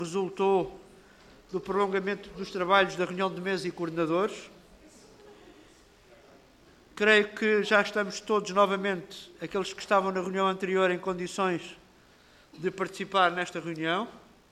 resultou do prolongamento dos trabalhos da reunião de mesa e coordenadores. Creio que já estamos todos novamente, aqueles que estavam na reunião anterior, em condições de participar nesta reunião.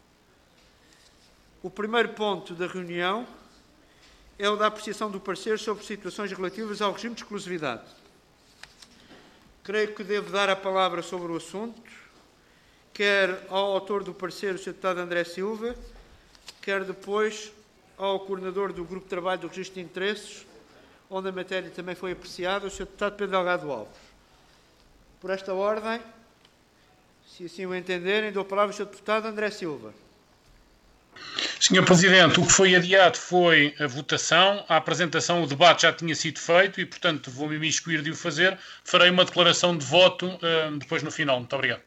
O primeiro ponto da reunião é o da apreciação do parecer sobre situações relativas ao regime de exclusividade. Creio que devo dar a palavra sobre o assunto, quer ao autor do parecer, o Sr. Deputado André Silva, quer depois ao coordenador do Grupo de Trabalho do Registro de Interesses, onde a matéria também foi apreciada, o Sr. Deputado Pedro Delgado Alves. Por esta ordem, se assim o entenderem, dou a palavra ao Sr. Deputado André Silva. Senhor Presidente, o que foi adiado foi a votação, a apresentação, o debate já tinha sido feito e, portanto, vou-me imiscuir de o fazer. Farei uma declaração de voto depois no final. Muito obrigado.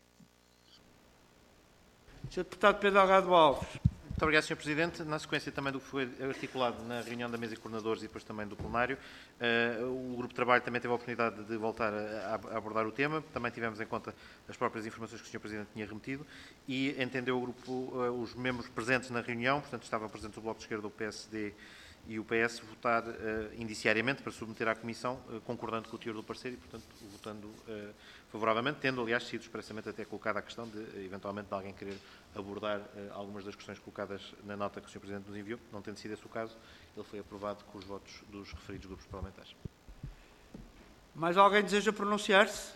Sr. Deputado Pedro Delgado Alves. Muito obrigado, Sr. Presidente. Na sequência também do que foi articulado na reunião da mesa de coordenadores e depois também do plenário, o Grupo de Trabalho também teve a oportunidade de voltar a abordar o tema. Também tivemos em conta as próprias informações que o Sr. Presidente tinha remetido e entendeu o Grupo, os membros presentes na reunião, portanto estavam presentes o Bloco de Esquerda, o PSD e o PS, votar indiciariamente para submeter à Comissão, concordando com o teor do parecer e, portanto, votando favoravelmente, tendo, aliás, sido expressamente até colocada a questão de, eventualmente, de alguém querer abordar algumas das questões colocadas na nota que o Sr. Presidente nos enviou. Não tendo sido esse o caso, ele foi aprovado com os votos dos referidos grupos parlamentares. Mais alguém deseja pronunciar-se?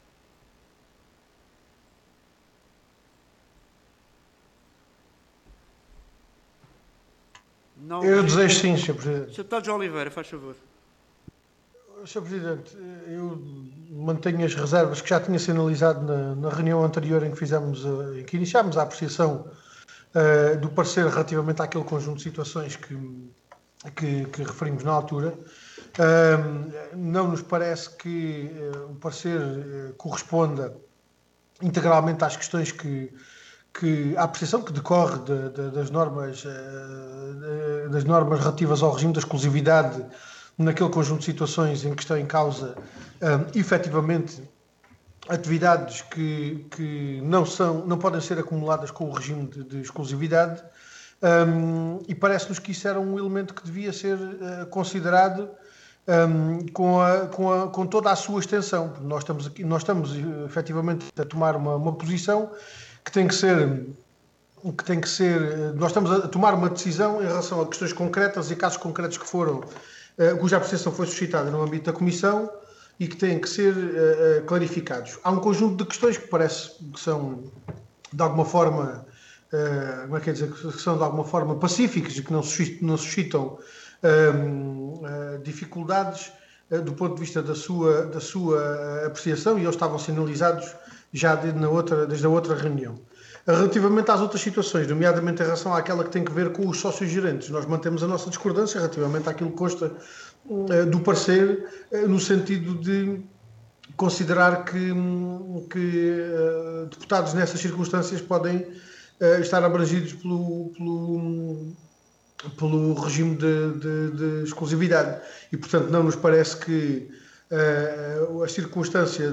Não. Eu desejo sim, Sr. Presidente. Sr. Deputado João Oliveira, faz favor. Sr. Presidente, eu mantenho as reservas que já tinha sinalizado na reunião anterior em que iniciámos a apreciação do parecer relativamente àquele conjunto de situações que referimos na altura. Não nos parece que o parecer corresponda integralmente às questões que a apreciação que decorre das normas relativas ao regime da exclusividade naquele conjunto de situações em que estão em causa efetivamente atividades que não podem ser acumuladas com o regime de exclusividade, e parece-nos que isso era um elemento que devia ser considerado com toda a sua extensão. Nós estamos efetivamente a tomar uma posição que tem que ser, nós estamos a tomar uma decisão em relação a questões concretas e casos concretos que cuja apreciação foi suscitada no âmbito da Comissão e que têm que ser clarificados. Há um conjunto de questões que parece que são de alguma forma, que são de alguma forma pacíficas e que não suscitam dificuldades do ponto de vista da sua apreciação, e eles estavam sinalizados já desde a outra reunião. Relativamente às outras situações, nomeadamente em relação àquela que tem que ver com os sócios gerentes, nós mantemos a nossa discordância relativamente àquilo que consta do parecer, no sentido de considerar que deputados nessas circunstâncias podem estar abrangidos pelo regime de exclusividade. E, portanto, não nos parece que a circunstância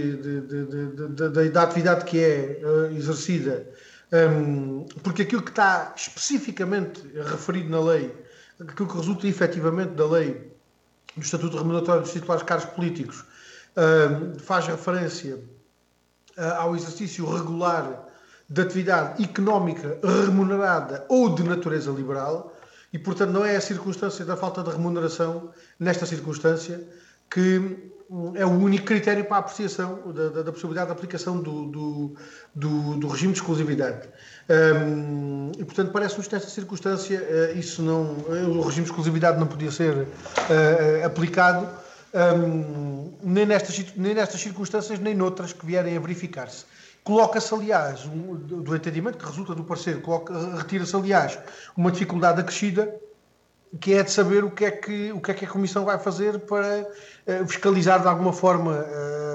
da atividade que é exercida, porque aquilo que está especificamente referido na lei, aquilo que resulta efetivamente da lei do Estatuto Remuneratório dos Titulares de Cargos Políticos, faz referência ao exercício regular de atividade económica remunerada ou de natureza liberal, e, portanto, não é a circunstância da falta de remuneração, nesta circunstância, que é o único critério para a apreciação da possibilidade de aplicação do regime de exclusividade. E, portanto, parece-nos que nesta circunstância o regime de exclusividade não podia ser aplicado, nem nestas circunstâncias, nem noutras que vierem a verificar-se. Coloca-se, aliás, do entendimento que resulta do parecer, retira-se, aliás, uma dificuldade acrescida, que é de saber o que é que a Comissão vai fazer para fiscalizar de alguma forma,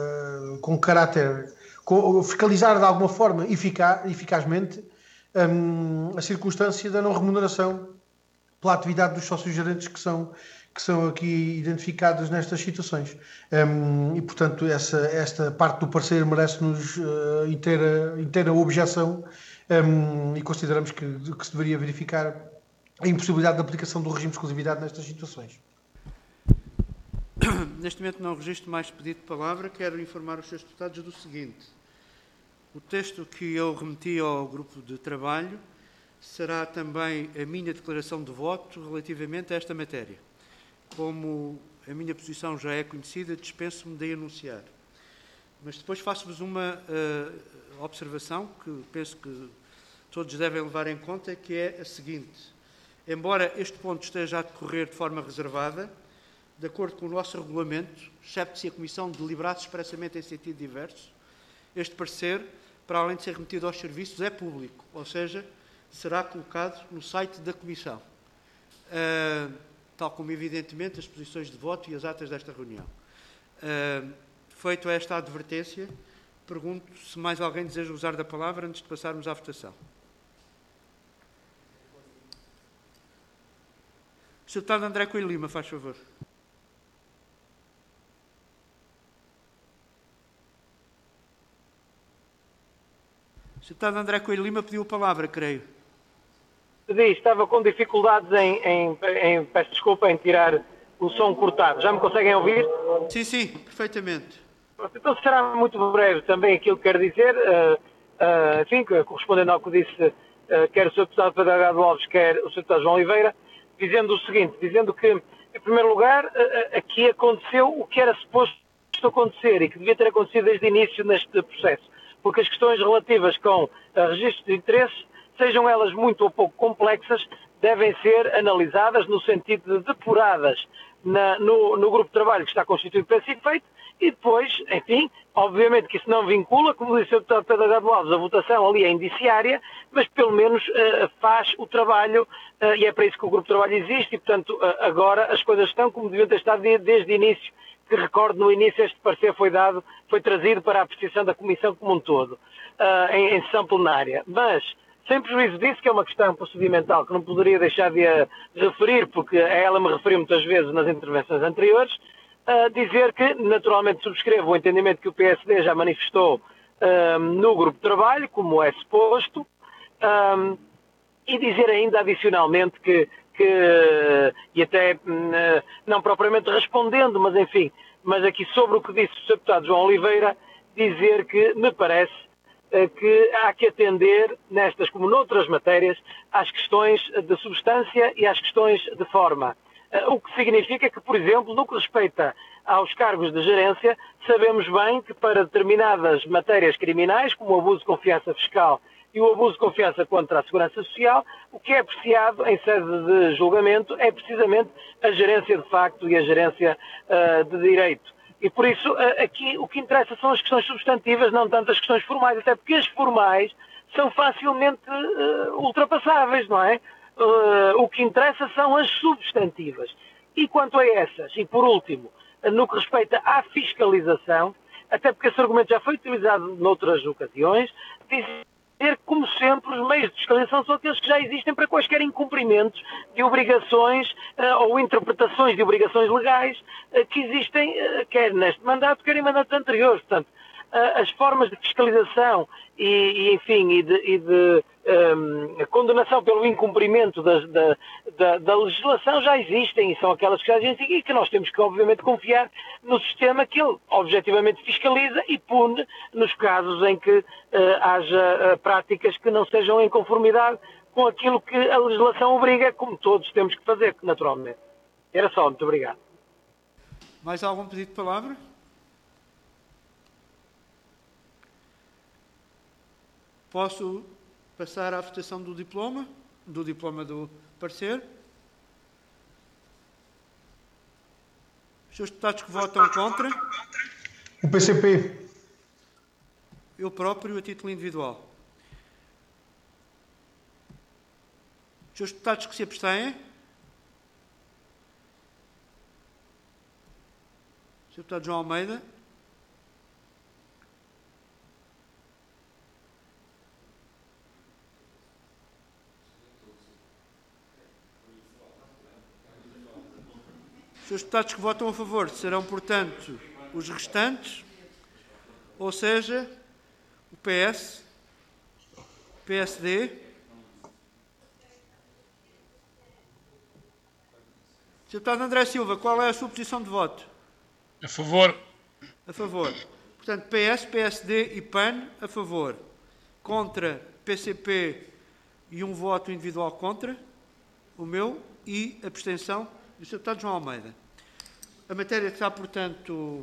fiscalizar de alguma forma eficazmente a circunstância da não remuneração pela atividade dos sócios gerentes que são aqui identificados nestas situações. E, portanto, esta parte do parecer merece-nos inteira objeção e consideramos que se deveria verificar a impossibilidade de aplicação do regime de exclusividade nestas situações. Neste momento não registro mais pedido de palavra. Quero informar os senhores deputados do seguinte. O texto que eu remeti ao grupo de trabalho será também a minha declaração de voto relativamente a esta matéria. Como a minha posição já é conhecida, dispenso-me de anunciar. Mas depois faço-vos uma observação que penso que todos devem levar em conta, que é a seguinte. Embora este ponto esteja a decorrer de forma reservada, de acordo com o nosso regulamento, excepto se a Comissão deliberasse expressamente em sentido diverso, este parecer, para além de ser remetido aos serviços, é público, ou seja, será colocado no site da Comissão, tal como, evidentemente, as posições de voto e as atas desta reunião. Feito esta advertência, pergunto se mais alguém deseja usar da palavra antes de passarmos à votação. Sr. Deputado André Coelho Lima, faz favor. Sr. Deputado André Coelho Lima pediu a palavra, creio. Estava com dificuldades peço desculpa, em tirar o som cortado. Já me conseguem ouvir? Sim, perfeitamente. Então será muito breve também aquilo que quero dizer, enfim, correspondendo ao que disse quer o Sr. Deputado Pedro Delgado Alves, quer o Sr. Deputado João Oliveira, dizendo o seguinte, dizendo que, em primeiro lugar, aqui aconteceu o que era suposto acontecer e que devia ter acontecido desde o início neste processo, porque as questões relativas com registros de interesses, sejam elas muito ou pouco complexas, devem ser analisadas no sentido de depuradas no grupo de trabalho que está constituído para esse efeito e depois, enfim, obviamente que isso não vincula, como disse o Deputado Pedro Delgado Alves, a votação ali é indiciária, mas pelo menos faz o trabalho e é para isso que o grupo de trabalho existe e, portanto, agora as coisas estão como deviam ter estado desde o início, que recordo no início este parecer foi trazido para a apreciação da Comissão como um todo, em sessão plenária. Mas, sem prejuízo disso, que é uma questão procedimental que não poderia deixar de a referir, porque a ela me referi muitas vezes nas intervenções anteriores, dizer que, naturalmente, subscrevo o entendimento que o PSD já manifestou no grupo de trabalho, como é suposto, e dizer ainda adicionalmente que e até não propriamente respondendo, mas enfim, mas aqui sobre o que disse o Sr. Deputado João Oliveira, dizer que me parece que há que atender, nestas como noutras matérias, às questões de substância e às questões de forma. O que significa que, por exemplo, no que respeita aos cargos de gerência, sabemos bem que para determinadas matérias criminais, como o abuso de confiança fiscal e o abuso de confiança contra a segurança social, o que é apreciado em sede de julgamento é precisamente a gerência de facto e a gerência de direito. E por isso, aqui o que interessa são as questões substantivas, não tanto as questões formais, até porque as formais são facilmente ultrapassáveis, não é? O que interessa são as substantivas. E quanto a essas, e por último, no que respeita à fiscalização, até porque esse argumento já foi utilizado noutras ocasiões, dizer que, como sempre, os meios de fiscalização são aqueles que já existem para quaisquer incumprimentos de obrigações ou interpretações de obrigações legais que existem, quer neste mandato, quer em mandatos anteriores. Portanto, as formas de fiscalização e de condenação pelo incumprimento da legislação já existem e são aquelas que já existem e que nós temos que, obviamente, confiar no sistema que ele, objetivamente, fiscaliza e pune nos casos em que haja práticas que não sejam em conformidade com aquilo que a legislação obriga, como todos temos que fazer, naturalmente. Era só, muito obrigado. Mais algum pedido de palavra? Posso passar à votação do diploma do parecer? Os senhores deputados que votam contra? O PCP. Eu próprio, a título individual. Os senhores deputados que se abstêm? O senhor deputado João Almeida? Os deputados que votam a favor serão, portanto, os restantes, ou seja, o PS, PSD. Sr. Deputado André Silva, qual é a sua posição de voto? A favor. A favor. Portanto, PS, PSD e PAN a favor. Contra, PCP e um voto individual contra, o meu, e abstenção do Sr. Deputado João Almeida. A matéria está, portanto,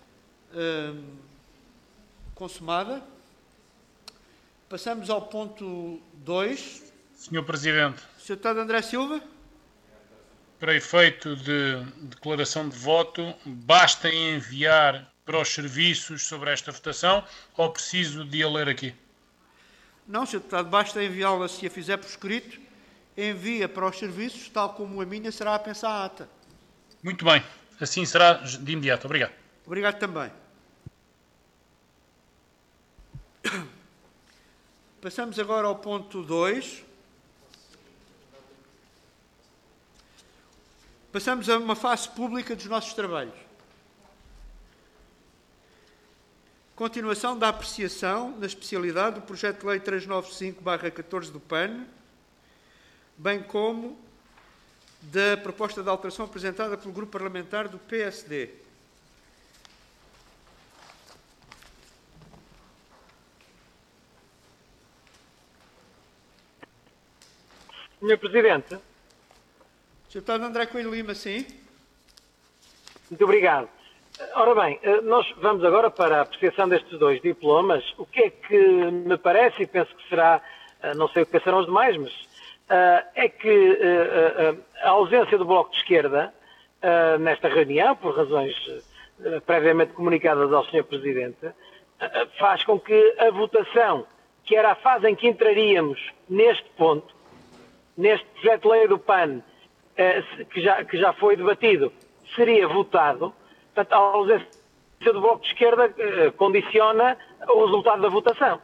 consumada. Passamos ao ponto 2. Senhor Presidente. Sr. Deputado André Silva. Para efeito de declaração de voto, basta enviar para os serviços sobre esta votação ou preciso de a ler aqui? Não, Sr. Deputado, basta enviá-la, se a fizer por escrito, envia para os serviços, tal como a minha será a pensar a ata. Muito bem, assim será de imediato. Obrigado. Obrigado também. Passamos agora ao ponto 2. Passamos a uma fase pública dos nossos trabalhos. Continuação da apreciação na especialidade do projeto de lei 395/14 do PAN, bem como da proposta de alteração apresentada pelo Grupo Parlamentar do PSD. Sr. Presidente. Sr. Deputado André Coelho Lima, sim. Muito obrigado. Ora bem, nós vamos agora para a apreciação destes dois diplomas. O que é que me parece, e penso que será, não sei o que pensarão os demais, mas é que a ausência do Bloco de Esquerda nesta reunião, por razões previamente comunicadas ao Sr. Presidente, faz com que a votação, que era a fase em que entraríamos neste ponto, neste projeto de lei do PAN, que já foi debatido, seria votado. Portanto, a ausência do Bloco de Esquerda condiciona o resultado da votação.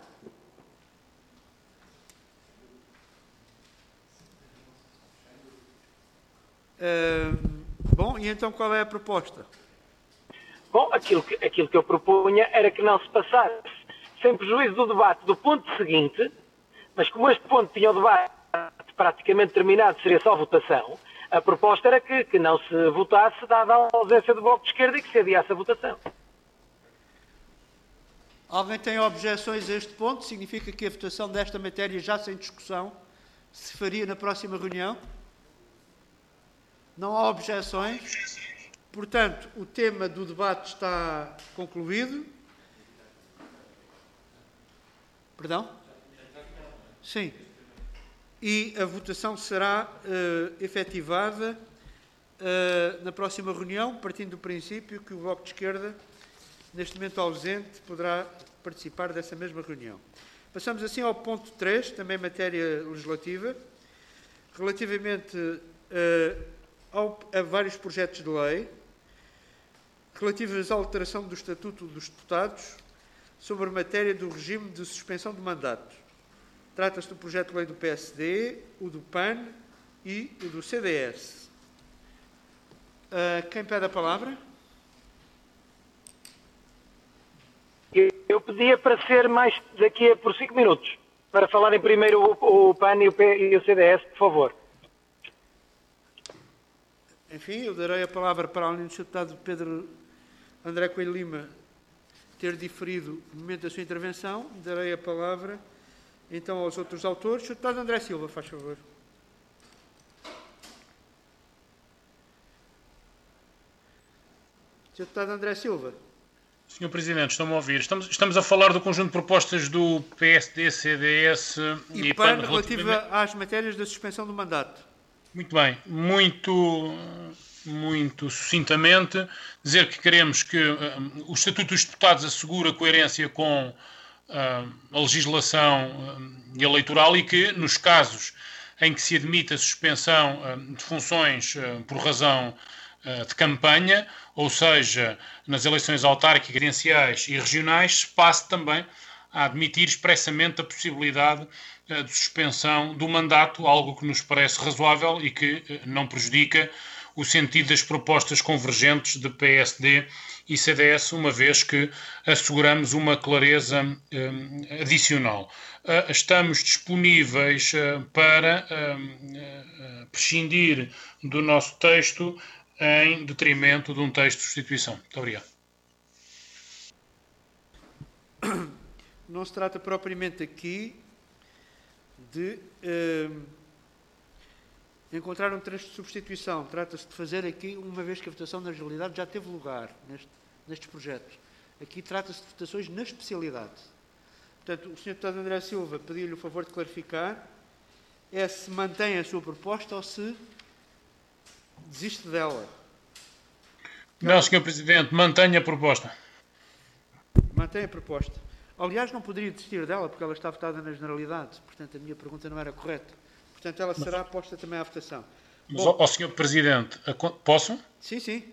Bom, e então qual é a proposta? Bom, aquilo que eu propunha era que não se passasse, sem prejuízo do debate do ponto seguinte, mas como este ponto tinha o debate praticamente terminado, seria só votação, a proposta era que não se votasse, dada a ausência do Bloco de Esquerda, e que se adiasse a votação. Alguém tem objeções a este ponto? Significa que a votação desta matéria, já sem discussão, se faria na próxima reunião? Não há objeções. Portanto, o tema do debate está concluído. Perdão? Sim. E a votação será efetivada na próxima reunião, partindo do princípio que o Bloco de Esquerda, neste momento ausente, poderá participar dessa mesma reunião. Passamos assim ao ponto 3, também matéria legislativa, relativamente a vários projetos de lei, relativos à alteração do Estatuto dos Deputados, sobre a matéria do regime de suspensão de mandato. Trata-se do projeto de lei do PSD, o do PAN e o do CDS. Quem pede a palavra? Eu pedia para ser mais daqui por 5 minutos, para falarem primeiro o PAN e o CDS, por favor. Enfim, eu darei a palavra para, além do Sr. Deputado Pedro André Coelho Lima ter diferido no momento da sua intervenção, darei a palavra então aos outros autores. Sr. Deputado André Silva, faz favor. Sr. Deputado André Silva. Sr. Presidente, estão-me a ouvir. Estamos a falar do conjunto de propostas do PSD, CDS e PAN relativa às matérias da suspensão do mandato. Muito bem. Muito sucintamente, dizer que queremos que o Estatuto dos Deputados assegure a coerência com a legislação eleitoral e que, nos casos em que se admite a suspensão de funções por razão de campanha, ou seja, nas eleições autárquicas, credenciais e regionais, se passe também a admitir expressamente a possibilidade de suspensão do mandato, algo que nos parece razoável e que não prejudica o sentido das propostas convergentes de PSD e CDS, uma vez que asseguramos uma clareza adicional. Estamos disponíveis para prescindir do nosso texto em detrimento de um texto de substituição. Muito obrigado. Não se trata propriamente aqui de encontrar um texto de substituição. Trata-se de fazer aqui, uma vez que a votação na generalidade já teve lugar nestes projetos. Aqui trata-se de votações na especialidade. Portanto, o Sr. Deputado André Silva pediu-lhe o favor de clarificar se mantém a sua proposta ou se desiste dela. Não, Sr. Presidente, mantenha a proposta. Mantém a proposta. Aliás, não poderia desistir dela, porque ela está votada na generalidade. Portanto, a minha pergunta não era correta. Portanto, ela será posta também à votação. Mas, ó, Sr. Presidente, posso? Sim, sim.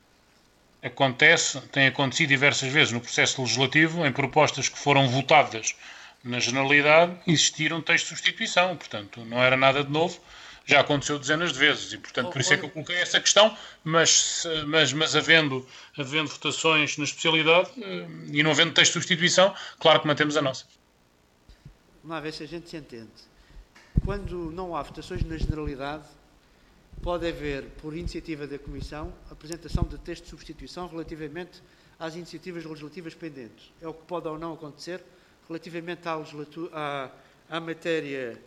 Tem acontecido diversas vezes no processo legislativo, em propostas que foram votadas na generalidade, existiram textos de substituição. Portanto, não era nada de novo. Já aconteceu dezenas de vezes e, portanto, por isso é que eu coloquei essa questão, mas havendo votações na especialidade e não havendo texto de substituição, claro que mantemos a nossa. Vamos lá ver se a gente se entende. Quando não há votações na generalidade, pode haver, por iniciativa da Comissão, apresentação de texto de substituição relativamente às iniciativas legislativas pendentes. É o que pode ou não acontecer relativamente à matéria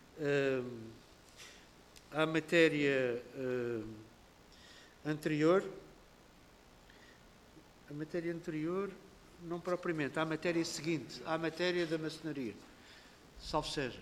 anterior. A matéria anterior, não propriamente, à matéria seguinte, à matéria da maçonaria, salvo seja.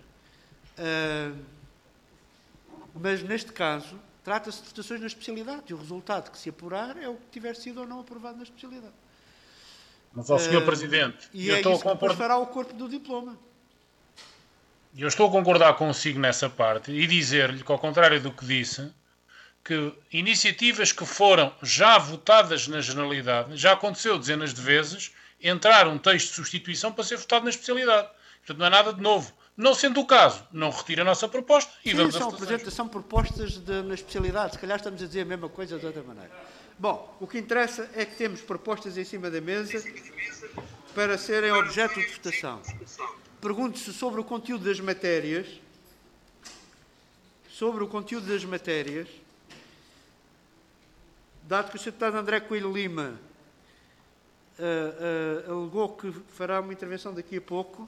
Mas, neste caso, trata-se de votações na especialidade e o resultado que se apurar é o que tiver sido ou não aprovado na especialidade. Mas, ao Sr. Presidente, e é isso que depois fará o corpo do diploma. Eu estou a concordar consigo nessa parte e dizer-lhe que, ao contrário do que disse, que iniciativas que foram já votadas na generalidade, já aconteceu dezenas de vezes, entrar um texto de substituição para ser votado na especialidade. Portanto, não é nada de novo. Não sendo o caso, não retira a nossa proposta e sim, vamos a votações. São propostas na especialidade. Se calhar estamos a dizer a mesma coisa de outra maneira. Bom, o que interessa é que temos propostas em cima da mesa para serem objeto de votação. Pergunto-se sobre o conteúdo das matérias. Dado que o Sr. Deputado André Coelho Lima alegou que fará uma intervenção daqui a pouco,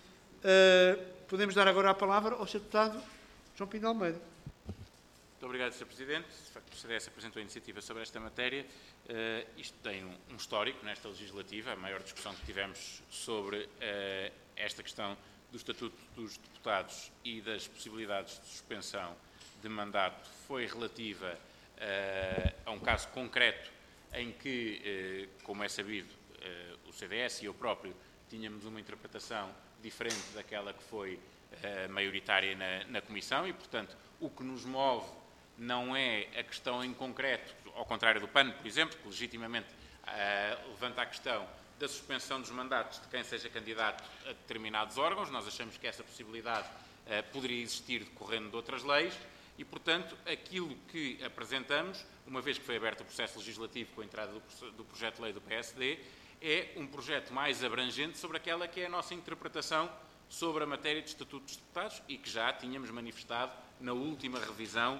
podemos dar agora a palavra ao Sr. Deputado João Pinto Almeida. Muito obrigado, Sr. Presidente. De facto, o CDS apresentou a iniciativa sobre esta matéria. Isto tem um histórico nesta legislativa. A maior discussão que tivemos sobre esta questão do Estatuto dos Deputados e das possibilidades de suspensão de mandato foi relativa a um caso concreto em que, como é sabido, o CDS e eu próprio tínhamos uma interpretação diferente daquela que foi maioritária na Comissão e, portanto, o que nos move não é a questão em concreto, ao contrário do PAN, por exemplo, que legitimamente levanta a questão da suspensão dos mandatos de quem seja candidato a determinados órgãos. Nós achamos que essa possibilidade poderia existir decorrendo de outras leis e, portanto, aquilo que apresentamos, uma vez que foi aberto o processo legislativo com a entrada do projeto de lei do PSD, é um projeto mais abrangente sobre aquela que é a nossa interpretação sobre a matéria de Estatuto dos Deputados e que já tínhamos manifestado na última revisão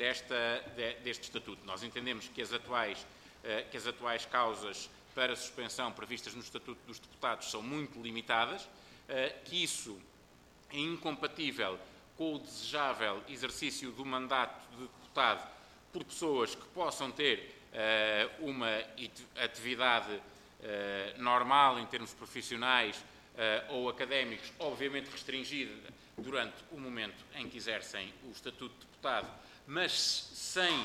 deste Estatuto. Nós entendemos que as atuais causas para suspensão previstas no Estatuto dos Deputados são muito limitadas, que isso é incompatível com o desejável exercício do mandato de deputado por pessoas que possam ter uma atividade normal em termos profissionais ou académicos, obviamente restringida durante o momento em que exercem o Estatuto de Deputado, mas sem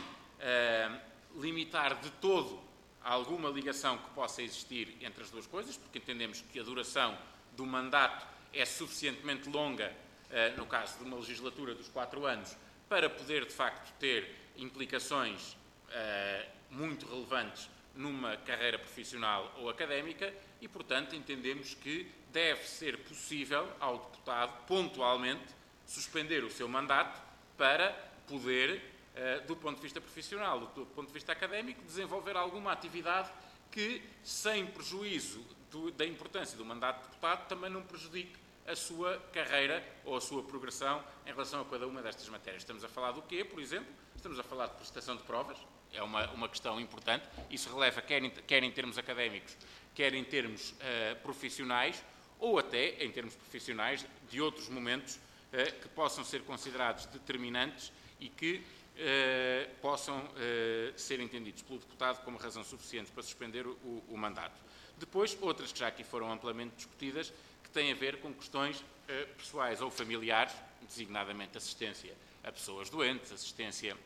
limitar de todo alguma ligação que possa existir entre as duas coisas, porque entendemos que a duração do mandato é suficientemente longa, no caso de uma legislatura dos 4 anos, para poder, de facto, ter implicações muito relevantes numa carreira profissional ou académica e, portanto, entendemos que deve ser possível ao deputado, pontualmente, suspender o seu mandato para poder do ponto de vista profissional, do ponto de vista académico, desenvolver alguma atividade que, sem prejuízo da importância do mandato de deputado, também não prejudique a sua carreira ou a sua progressão em relação a cada uma destas matérias. Estamos a falar do quê, por exemplo? Estamos a falar de prestação de provas, é uma questão importante, isso releva quer em termos académicos, quer em termos profissionais, ou até em termos profissionais de outros momentos que possam ser considerados determinantes e que possam ser entendidos pelo deputado como razão suficiente para suspender o mandato. Depois, outras que já aqui foram amplamente discutidas, que têm a ver com questões pessoais ou familiares, designadamente assistência a pessoas doentes, assistência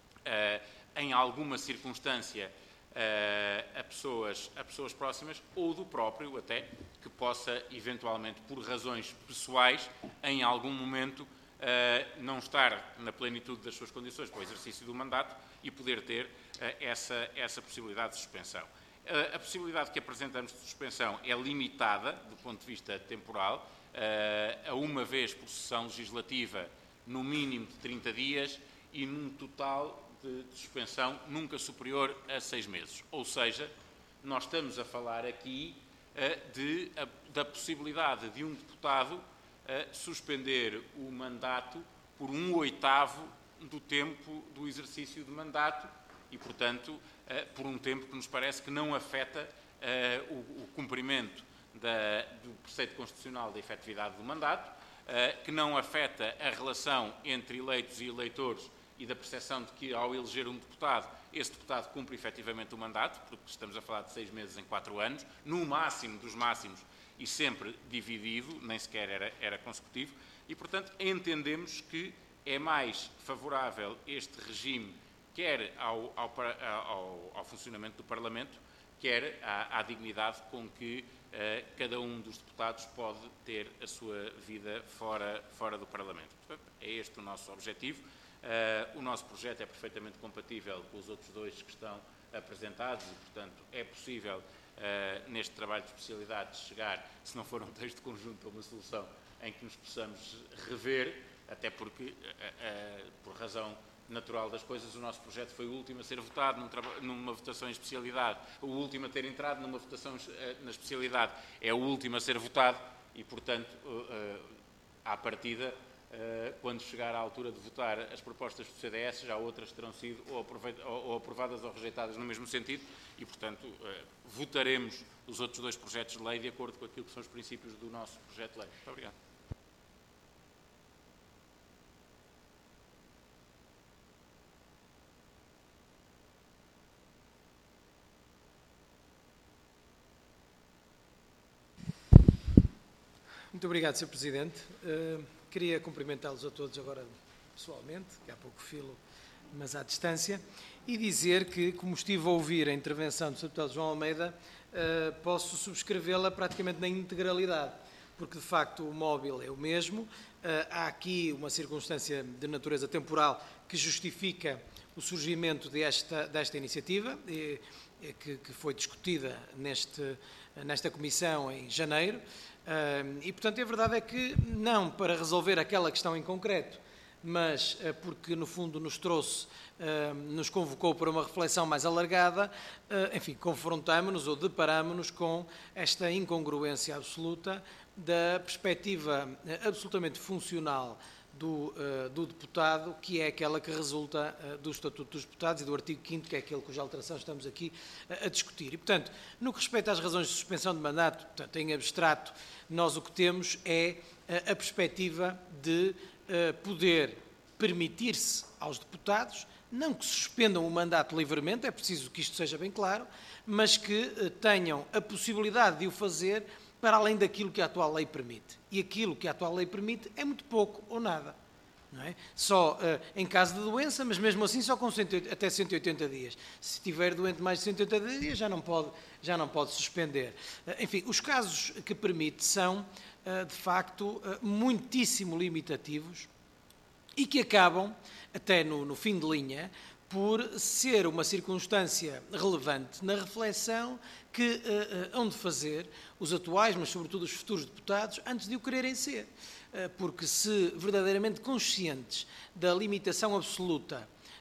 em alguma circunstância a pessoas próximas, ou do próprio até, que possa eventualmente, por razões pessoais, em algum momento não estar na plenitude das suas condições para o exercício do mandato e poder ter essa possibilidade de suspensão. A possibilidade que apresentamos de suspensão é limitada, do ponto de vista temporal, a uma vez por sessão legislativa, no mínimo de 30 dias, e num total de suspensão nunca superior a 6 meses. Ou seja, nós estamos a falar aqui da possibilidade de um deputado suspender o mandato por 1/8 do tempo do exercício de mandato e, portanto, por um tempo que nos parece que não afeta o cumprimento do preceito constitucional da efetividade do mandato, que não afeta a relação entre eleitos e eleitores e da percepção de que, ao eleger um deputado, esse deputado cumpre efetivamente o mandato, porque estamos a falar de 6 meses em 4 anos, no máximo dos máximos e sempre dividido, nem sequer era consecutivo, e, portanto, entendemos que é mais favorável este regime quer ao funcionamento do Parlamento, quer à dignidade com que cada um dos deputados pode ter a sua vida fora do Parlamento. Portanto, é este o nosso objetivo. O nosso projeto é perfeitamente compatível com os outros dois que estão apresentados e, portanto, é possível, neste trabalho de especialidade, chegar, se não for um texto conjunto, a uma solução em que nos possamos rever, até porque, por razão natural das coisas, o nosso projeto foi o último a ser votado numa votação em especialidade. O último a ter entrado numa votação na especialidade é o último a ser votado e, portanto, à partida, quando chegar à altura de votar as propostas do CDS, já outras terão sido ou aprovadas ou rejeitadas no mesmo sentido e, portanto, votaremos os outros dois projetos de lei de acordo com aquilo que são os princípios do nosso projeto de lei. Muito obrigado. Muito obrigado, Sr. Presidente. Queria cumprimentá-los a todos agora pessoalmente, que há pouco filo, mas à distância, e dizer que, como estive a ouvir a intervenção do Sr. Deputado João Almeida, posso subscrevê-la praticamente na integralidade, porque de facto o móvel é o mesmo. Há aqui uma circunstância de natureza temporal que justifica o surgimento desta iniciativa, que foi discutida nesta comissão em janeiro. E, portanto, a verdade é que, não para resolver aquela questão em concreto, mas porque, no fundo, nos convocou para uma reflexão mais alargada, enfim, confrontámonos ou deparámonos com esta incongruência absoluta da perspectiva absolutamente funcional do deputado, que é aquela que resulta do Estatuto dos Deputados e do artigo 5º, que é aquele cuja alteração estamos aqui a discutir. E, portanto, no que respeita às razões de suspensão de mandato, portanto, em abstrato, nós o que temos é a perspectiva de poder permitir-se aos deputados, não que suspendam o mandato livremente, é preciso que isto seja bem claro, mas que tenham a possibilidade de o fazer para além daquilo que a atual lei permite. E aquilo que a atual lei permite é muito pouco ou nada. Não é? Só em caso de doença, mas mesmo assim só com até 180 dias. Se estiver doente mais de 180 dias, já não pode suspender. Enfim, os casos que permite são, de facto, muitíssimo limitativos e que acabam, até no fim de linha, por ser uma circunstância relevante na reflexão que hão de fazer os atuais, mas sobretudo os futuros deputados, antes de o quererem ser. Porque se verdadeiramente conscientes da limitação absoluta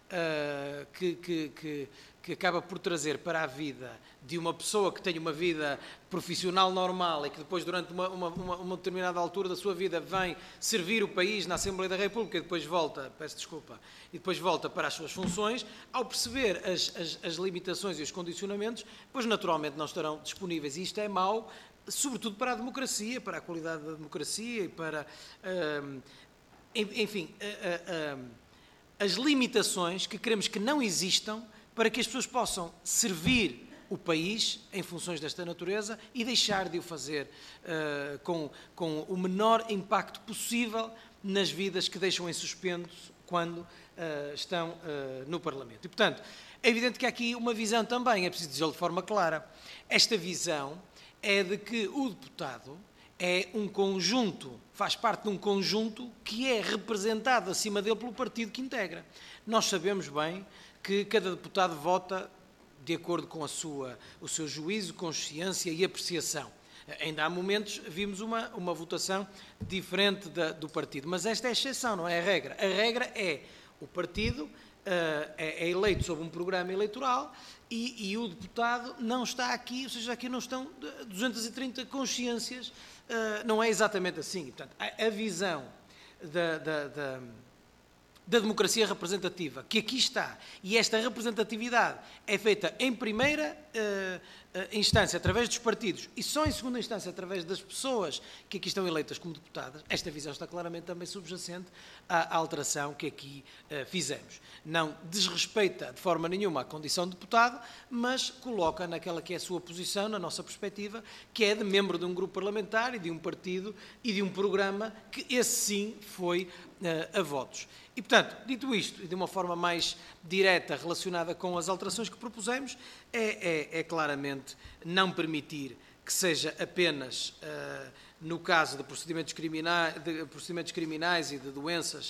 que acaba por trazer para a vida de uma pessoa que tem uma vida profissional normal e que depois, durante uma determinada altura da sua vida, vem servir o país na Assembleia da República e depois volta, peço desculpa, e depois volta para as suas funções, ao perceber as limitações e os condicionamentos, pois naturalmente não estarão disponíveis. E isto é mau, sobretudo para a democracia, para a qualidade da democracia e para, enfim, as limitações que queremos que não existam para que as pessoas possam servir o país em funções desta natureza e deixar de o fazer com o menor impacto possível nas vidas que deixam em suspenso quando estão no Parlamento. E, portanto, é evidente que há aqui uma visão também, é preciso dizer de forma clara. Esta visão é de que o deputado é um conjunto, faz parte de um conjunto que é representado acima dele pelo partido que integra. Nós sabemos bem que cada deputado vota de acordo com o seu juízo, consciência e apreciação. Ainda há momentos vimos uma votação diferente do partido, mas esta é a exceção, não é a regra. A regra é o partido é eleito sob um programa eleitoral e o deputado não está aqui, ou seja, aqui não estão 230 consciências, não é exatamente assim. Portanto, a visão da democracia representativa, que aqui está, e esta representatividade é feita em primeira instância através dos partidos e só em segunda instância através das pessoas que aqui estão eleitas como deputadas, esta visão está claramente também subjacente à alteração que aqui fizemos. Não desrespeita de forma nenhuma a condição de deputado, mas coloca naquela que é a sua posição, na nossa perspectiva, que é de membro de um grupo parlamentar e de um partido e de um programa que esse sim foi a votos. E, portanto, dito isto, e de uma forma mais direta relacionada com as alterações que propusemos, é claramente não permitir que seja apenas, no caso de procedimentos criminais e de doenças,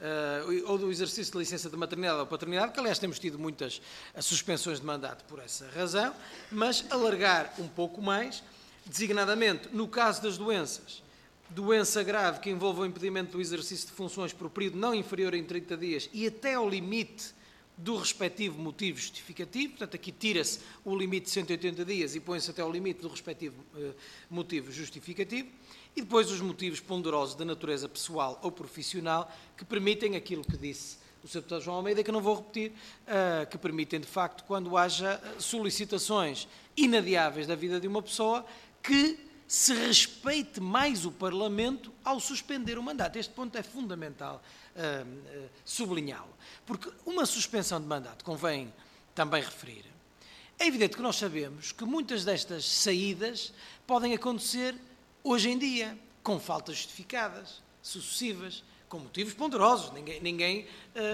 ou do exercício de licença de maternidade ou paternidade, que aliás temos tido muitas suspensões de mandato por essa razão, mas alargar um pouco mais, designadamente no caso das doenças, doença grave que envolva o impedimento do exercício de funções por período não inferior a 30 dias e até ao limite do respectivo motivo justificativo, portanto aqui tira-se o limite de 180 dias e põe-se até ao limite do respectivo motivo justificativo, e depois os motivos ponderosos de natureza pessoal ou profissional que permitem aquilo que disse o Sr. Deputado João Almeida, que eu não vou repetir, que permitem de facto quando haja solicitações inadiáveis da vida de uma pessoa que se respeite mais o Parlamento ao suspender o mandato. Este ponto é fundamental sublinhá-lo. Porque uma suspensão de mandato, convém também referir, é evidente que nós sabemos que muitas destas saídas podem acontecer hoje em dia, com faltas justificadas, sucessivas, com motivos ponderosos. Ninguém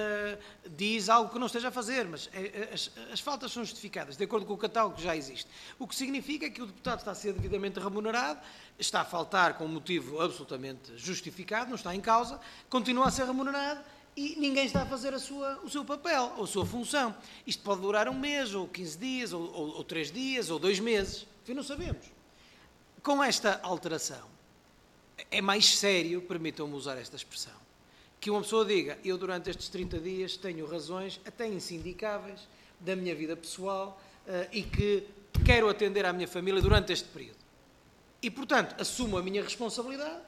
diz algo que não esteja a fazer, mas as faltas são justificadas, de acordo com o catálogo que já existe. O que significa que o deputado está a ser devidamente remunerado, está a faltar com um motivo absolutamente justificado, não está em causa, continua a ser remunerado e ninguém está a fazer o seu papel, ou a sua função. Isto pode durar um mês, ou 15 dias, ou 3 dias, ou 2 meses, enfim, não sabemos. Com esta alteração, é mais sério, permitam-me usar esta expressão, que uma pessoa diga, eu durante estes 30 dias tenho razões, até insindicáveis, da minha vida pessoal e que quero atender à minha família durante este período. E, portanto, assumo a minha responsabilidade,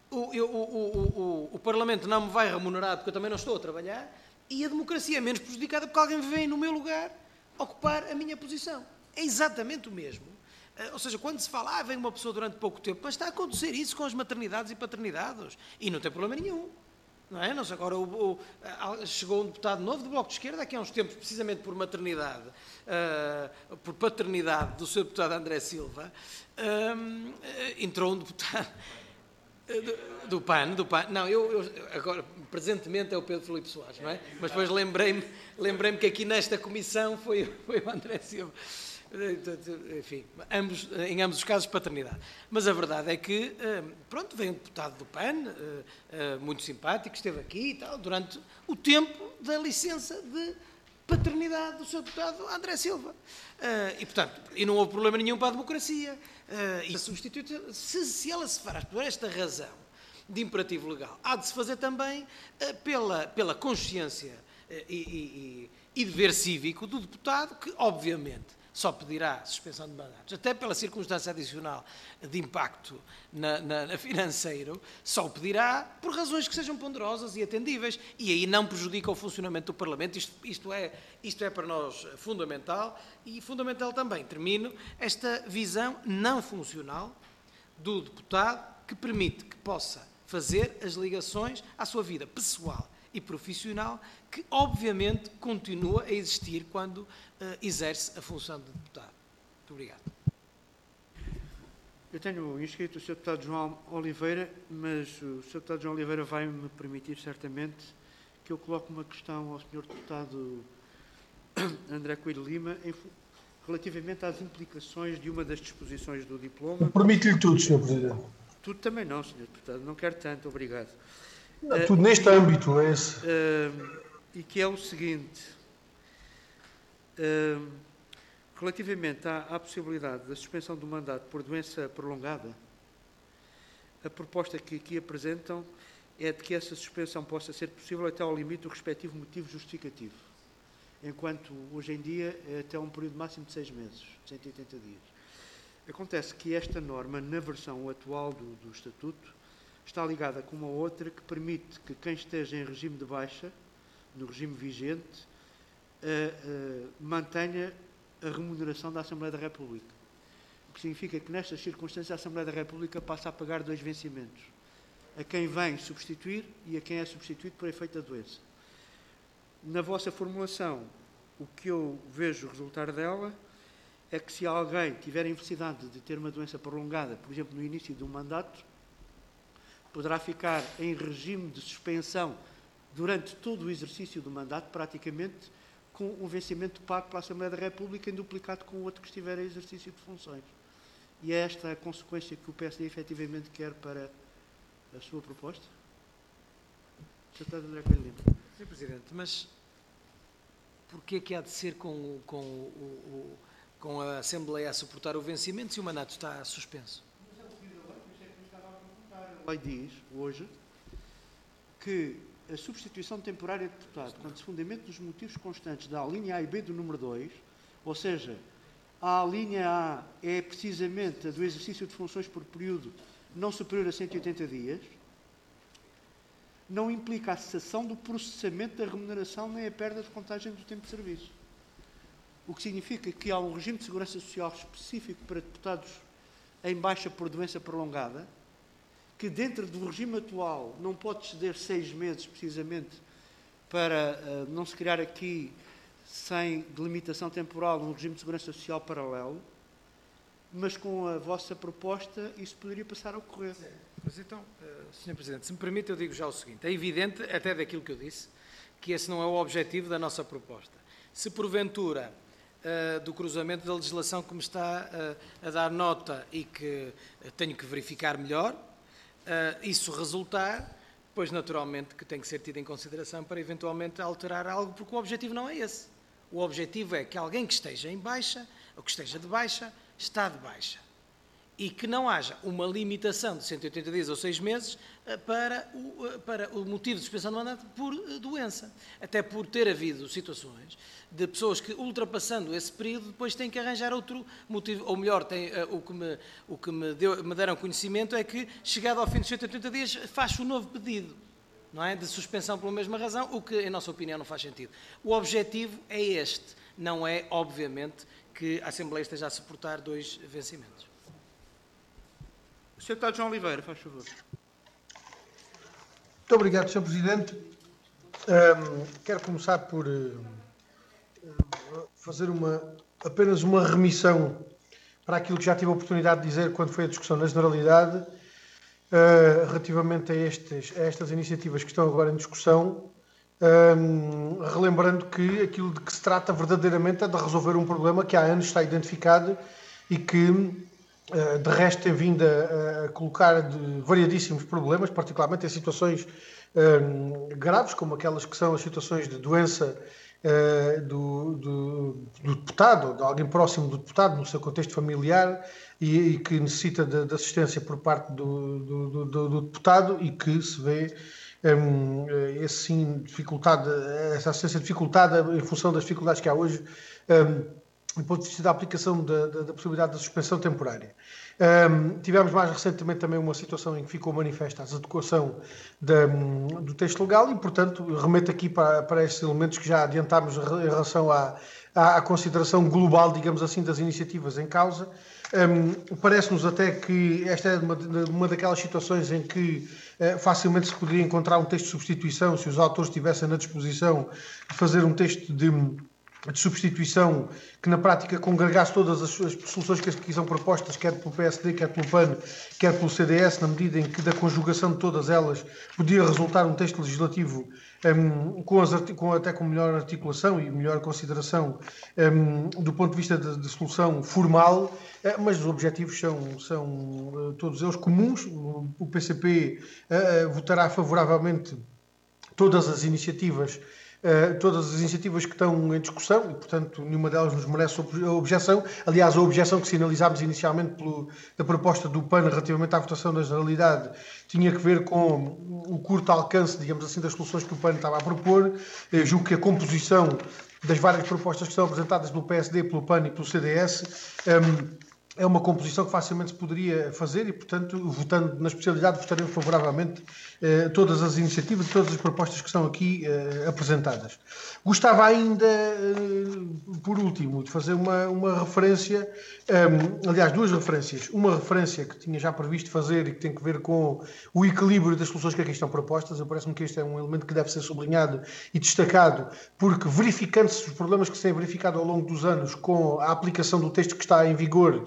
o Parlamento não me vai remunerar porque eu também não estou a trabalhar e a democracia é menos prejudicada porque alguém vem no meu lugar ocupar a minha posição. É exatamente o mesmo. Ou seja, quando se fala, vem uma pessoa durante pouco tempo, mas está a acontecer isso com as maternidades e paternidades, e não tem problema nenhum. Não é? Não sei, agora chegou um deputado novo do Bloco de Esquerda, aqui há uns tempos, precisamente por maternidade, por paternidade do Sr. Deputado André Silva, entrou um deputado do PAN, não, agora, presentemente é o Pedro Filipe Soares, não é? Mas depois lembrei-me que aqui nesta comissão foi o André Silva. Enfim, em ambos os casos, paternidade. Mas a verdade é que, pronto, vem um deputado do PAN, muito simpático, esteve aqui e tal, durante o tempo da licença de paternidade do Sr. Deputado André Silva. E, portanto, não houve problema nenhum para a democracia. E se ela se faz por esta razão de imperativo legal, há de se fazer também pela consciência e dever cívico do deputado, que obviamente só pedirá suspensão de mandatos, até pela circunstância adicional de impacto na financeiro, só o pedirá por razões que sejam ponderosas e atendíveis, e aí não prejudica o funcionamento do Parlamento. Isto é para nós fundamental, e fundamental também, termino, esta visão não funcional do deputado que permite que possa fazer as ligações à sua vida pessoal e profissional, que obviamente continua a existir quando exerce a função de deputado. Muito obrigado. Eu tenho inscrito o Sr. Deputado João Oliveira, mas o Sr. Deputado João Oliveira vai-me permitir certamente que eu coloque uma questão ao Sr. Deputado André Coelho Lima relativamente às implicações de uma das disposições do diploma. Permite-lhe tudo, Sr. Presidente. Tudo também não, Sr. Deputado, não quero tanto, obrigado. Não, tudo neste âmbito, não é esse? E que é o seguinte, relativamente à possibilidade da suspensão do mandato por doença prolongada, a proposta que aqui apresentam é de que essa suspensão possa ser possível até ao limite do respectivo motivo justificativo, enquanto hoje em dia é até um período máximo de 6 meses, 180 dias. Acontece que esta norma, na versão atual do Estatuto, está ligada com uma outra que permite que quem esteja em regime de baixa, no regime vigente, mantenha a remuneração da Assembleia da República. O que significa que, nestas circunstâncias, a Assembleia da República passa a pagar 2 vencimentos. A quem vem substituir e a quem é substituído por efeito da doença. Na vossa formulação, o que eu vejo resultar dela é que, se alguém tiver a necessidade de ter uma doença prolongada, por exemplo, no início de um mandato, poderá ficar em regime de suspensão durante todo o exercício do mandato, praticamente, com um vencimento pago pela Assembleia da República em duplicado com o outro que estiver em exercício de funções. E é esta a consequência que o PSD efetivamente quer para a sua proposta? Sr. Deputado André Coelho Lima. Sr. Presidente, mas porquê que há de ser com a Assembleia a suportar o vencimento se o mandato está suspenso? A lei diz, hoje, que a substituição temporária de deputado, quando se fundamenta nos motivos constantes da linha A e B do número 2, ou seja, a linha A é precisamente a do exercício de funções por período não superior a 180 dias, não implica a cessação do processamento da remuneração nem a perda de contagem do tempo de serviço. O que significa que há um regime de segurança social específico para deputados em baixa por doença prolongada, que dentro do regime atual não pode exceder 6 meses, precisamente, para não se criar aqui, sem delimitação temporal, um regime de segurança social paralelo, mas com a vossa proposta isso poderia passar a ocorrer. Mas então, Sr. Presidente, se me permite, eu digo já o seguinte. É evidente, até daquilo que eu disse, que esse não é o objetivo da nossa proposta. Se porventura do cruzamento da legislação que me está a dar nota e que tenho que verificar melhor, isso resultar, pois naturalmente que tem que ser tido em consideração para eventualmente alterar algo, porque o objetivo não é esse. O objetivo é que alguém que esteja em baixa, ou que esteja de baixa, está de baixa. E que não haja uma limitação de 180 dias ou 6 meses para o motivo de suspensão do mandato por doença. Até por ter havido situações de pessoas que, ultrapassando esse período, depois têm que arranjar outro motivo, ou melhor, o que me deram conhecimento é que, chegado ao fim dos 180 dias, faz um novo pedido, não é? De suspensão pela mesma razão, o que, em nossa opinião, não faz sentido. O objetivo é este, não é, obviamente, que a Assembleia esteja a suportar 2 vencimentos. O Sr. Deputado João Oliveira, faz favor. Muito obrigado, Sr. Presidente. Quero começar por fazer apenas uma remissão para aquilo que já tive a oportunidade de dizer quando foi a discussão na Generalidade, relativamente a estas iniciativas que estão agora em discussão, relembrando que aquilo de que se trata verdadeiramente é de resolver um problema que há anos está identificado e que, de resto, tem vindo a colocar variadíssimos problemas, particularmente em situações graves, como aquelas que são as situações de doença do deputado, de alguém próximo do deputado, no seu contexto familiar, e que necessita de assistência por parte do deputado, e que se vê esse sim, dificuldade, essa assistência dificultada em função das dificuldades que há hoje, do ponto de vista da aplicação da possibilidade da suspensão temporária. Tivemos mais recentemente também uma situação em que ficou manifesta a desadequação do texto legal e, portanto, remeto aqui para estes elementos que já adiantámos em relação à consideração global, digamos assim, das iniciativas em causa. Parece-nos até que esta é uma daquelas situações em que facilmente se poderia encontrar um texto de substituição se os autores tivessem na disposição de fazer um texto de substituição que na prática congregasse todas as soluções que aqui são propostas, quer pelo PSD, quer pelo PAN, quer pelo CDS, na medida em que da conjugação de todas elas podia resultar um texto legislativo até com melhor articulação e melhor consideração do ponto de vista de solução formal, mas os objetivos são todos eles comuns. O PCP votará favoravelmente todas as iniciativas que estão em discussão e, portanto, nenhuma delas nos merece objeção. Aliás, a objeção que sinalizámos inicialmente da proposta do PAN relativamente à votação da generalidade tinha que ver com o curto alcance, digamos assim, das soluções que o PAN estava a propor. Eu julgo que a composição das várias propostas que são apresentadas pelo PSD, pelo PAN e pelo CDS é uma composição que facilmente se poderia fazer e, portanto, votando na especialidade, votaremos favoravelmente todas as iniciativas e todas as propostas que são aqui apresentadas. Gostava ainda, por último, de fazer uma referência, aliás, duas referências. Uma referência que tinha já previsto fazer e que tem que ver com o equilíbrio das soluções que aqui estão propostas. Parece-me que este é um elemento que deve ser sublinhado e destacado, porque verificando-se os problemas que se têm verificado ao longo dos anos com a aplicação do texto que está em vigor,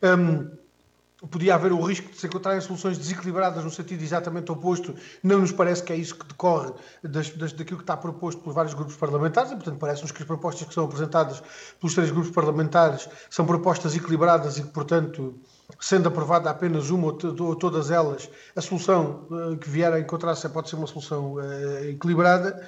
podia haver o risco de se encontrarem soluções desequilibradas no sentido exatamente oposto. Não nos parece que é isso que decorre daquilo que está proposto por vários grupos parlamentares e, portanto, parece-nos que as propostas que são apresentadas pelos 3 grupos parlamentares são propostas equilibradas e que, portanto, sendo aprovada apenas uma ou todas elas, a solução que vier a encontrar-se pode ser uma solução equilibrada.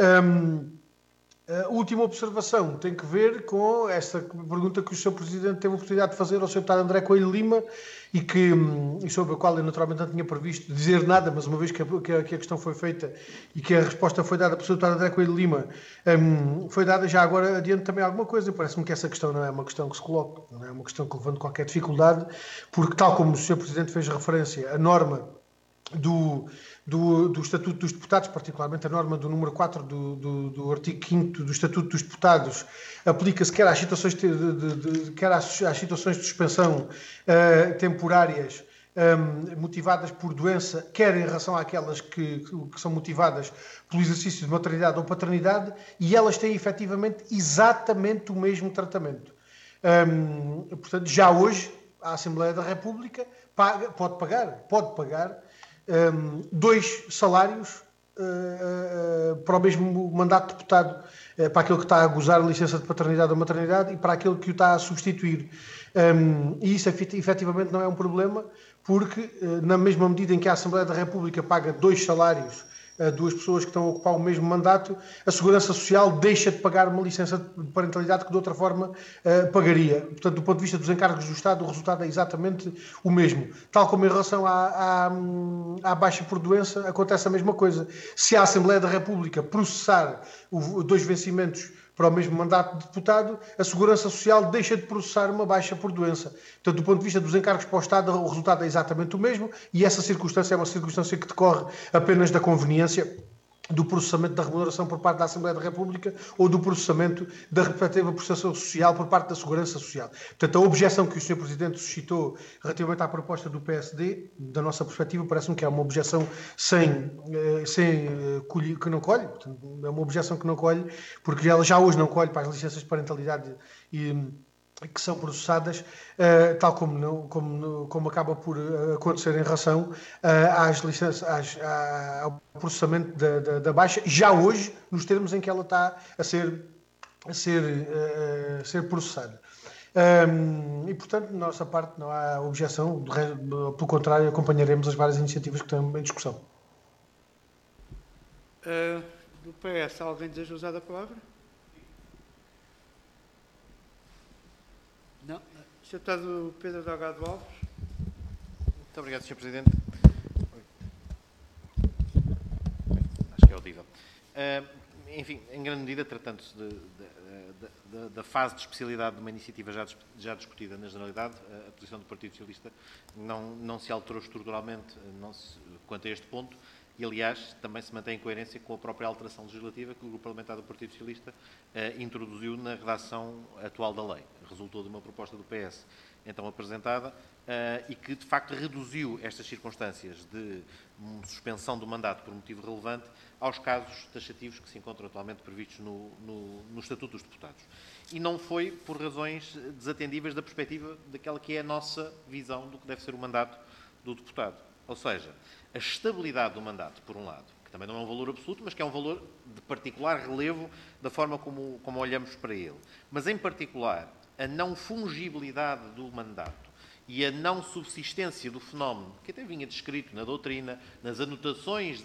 A última observação tem que ver com esta pergunta que o Sr. Presidente teve a oportunidade de fazer ao Sr. Deputado André Coelho Lima e sobre a qual eu naturalmente não tinha previsto dizer nada, mas uma vez que a questão foi feita e que a resposta foi dada pelo Sr. Deputado André Coelho Lima, foi dada já agora adiante também alguma coisa. Parece-me que essa questão não é uma questão que se coloque, não é uma questão que levante qualquer dificuldade, porque tal como o Sr. Presidente fez referência, a norma do Estatuto dos Deputados, particularmente a norma do número 4 do artigo 5º do Estatuto dos Deputados, aplica-se quer às situações quer às situações de suspensão temporárias motivadas por doença, quer em relação àquelas que são motivadas pelo exercício de maternidade ou paternidade, e elas têm efetivamente exatamente o mesmo tratamento. Portanto, já hoje a Assembleia da República pode pagar 2 salários para o mesmo mandato de deputado, para aquele que está a gozar a licença de paternidade ou maternidade e para aquele que o está a substituir. E isso efetivamente não é um problema, porque na mesma medida em que a Assembleia da República paga 2 salários a 2 pessoas que estão a ocupar o mesmo mandato, a Segurança Social deixa de pagar uma licença de parentalidade que de outra forma pagaria. Portanto, do ponto de vista dos encargos do Estado, o resultado é exatamente o mesmo. Tal como em relação à baixa por doença, acontece a mesma coisa. Se a Assembleia da República processar 2 vencimentos para o mesmo mandato de deputado, a Segurança Social deixa de processar uma baixa por doença. Portanto, do ponto de vista dos encargos para o Estado, o resultado é exatamente o mesmo e essa circunstância é uma circunstância que decorre apenas da conveniência do processamento da remuneração por parte da Assembleia da República ou do processamento da respectiva prestação social por parte da Segurança Social. Portanto, a objeção que o Sr. Presidente suscitou relativamente à proposta do PSD, da nossa perspectiva, parece-me que é uma objeção que não colhe. Portanto, é uma objeção que não colhe, porque ela já hoje não colhe para as licenças de parentalidade que são processadas, tal como acaba por acontecer em relação às licenças, ao processamento da baixa, já hoje, nos termos em que ela está a ser processada. E, portanto, da nossa parte não há objeção, pelo contrário, acompanharemos as várias iniciativas que estão em discussão. Do PS, alguém deseja usar a palavra? Não. Sr. Deputado Pedro Delgado Alves. Muito obrigado, Sr. Presidente. Enfim, em grande medida, tratando-se da fase de especialidade de uma iniciativa já discutida na generalidade, a posição do Partido Socialista não se alterou estruturalmente quanto a este ponto e, aliás, também se mantém em coerência com a própria alteração legislativa que o Grupo Parlamentar do Partido Socialista introduziu na redação atual da lei. Resultou de uma proposta do PS então apresentada e que, de facto, reduziu estas circunstâncias de suspensão do mandato por motivo relevante aos casos taxativos que se encontram atualmente previstos no Estatuto dos Deputados. E não foi por razões desatendíveis da perspectiva daquela que é a nossa visão do que deve ser o mandato do deputado. Ou seja, a estabilidade do mandato, por um lado, que também não é um valor absoluto, mas que é um valor de particular relevo da forma como olhamos para ele. Mas, em particular, a não fungibilidade do mandato e a não subsistência do fenómeno, que até vinha descrito na doutrina, nas anotações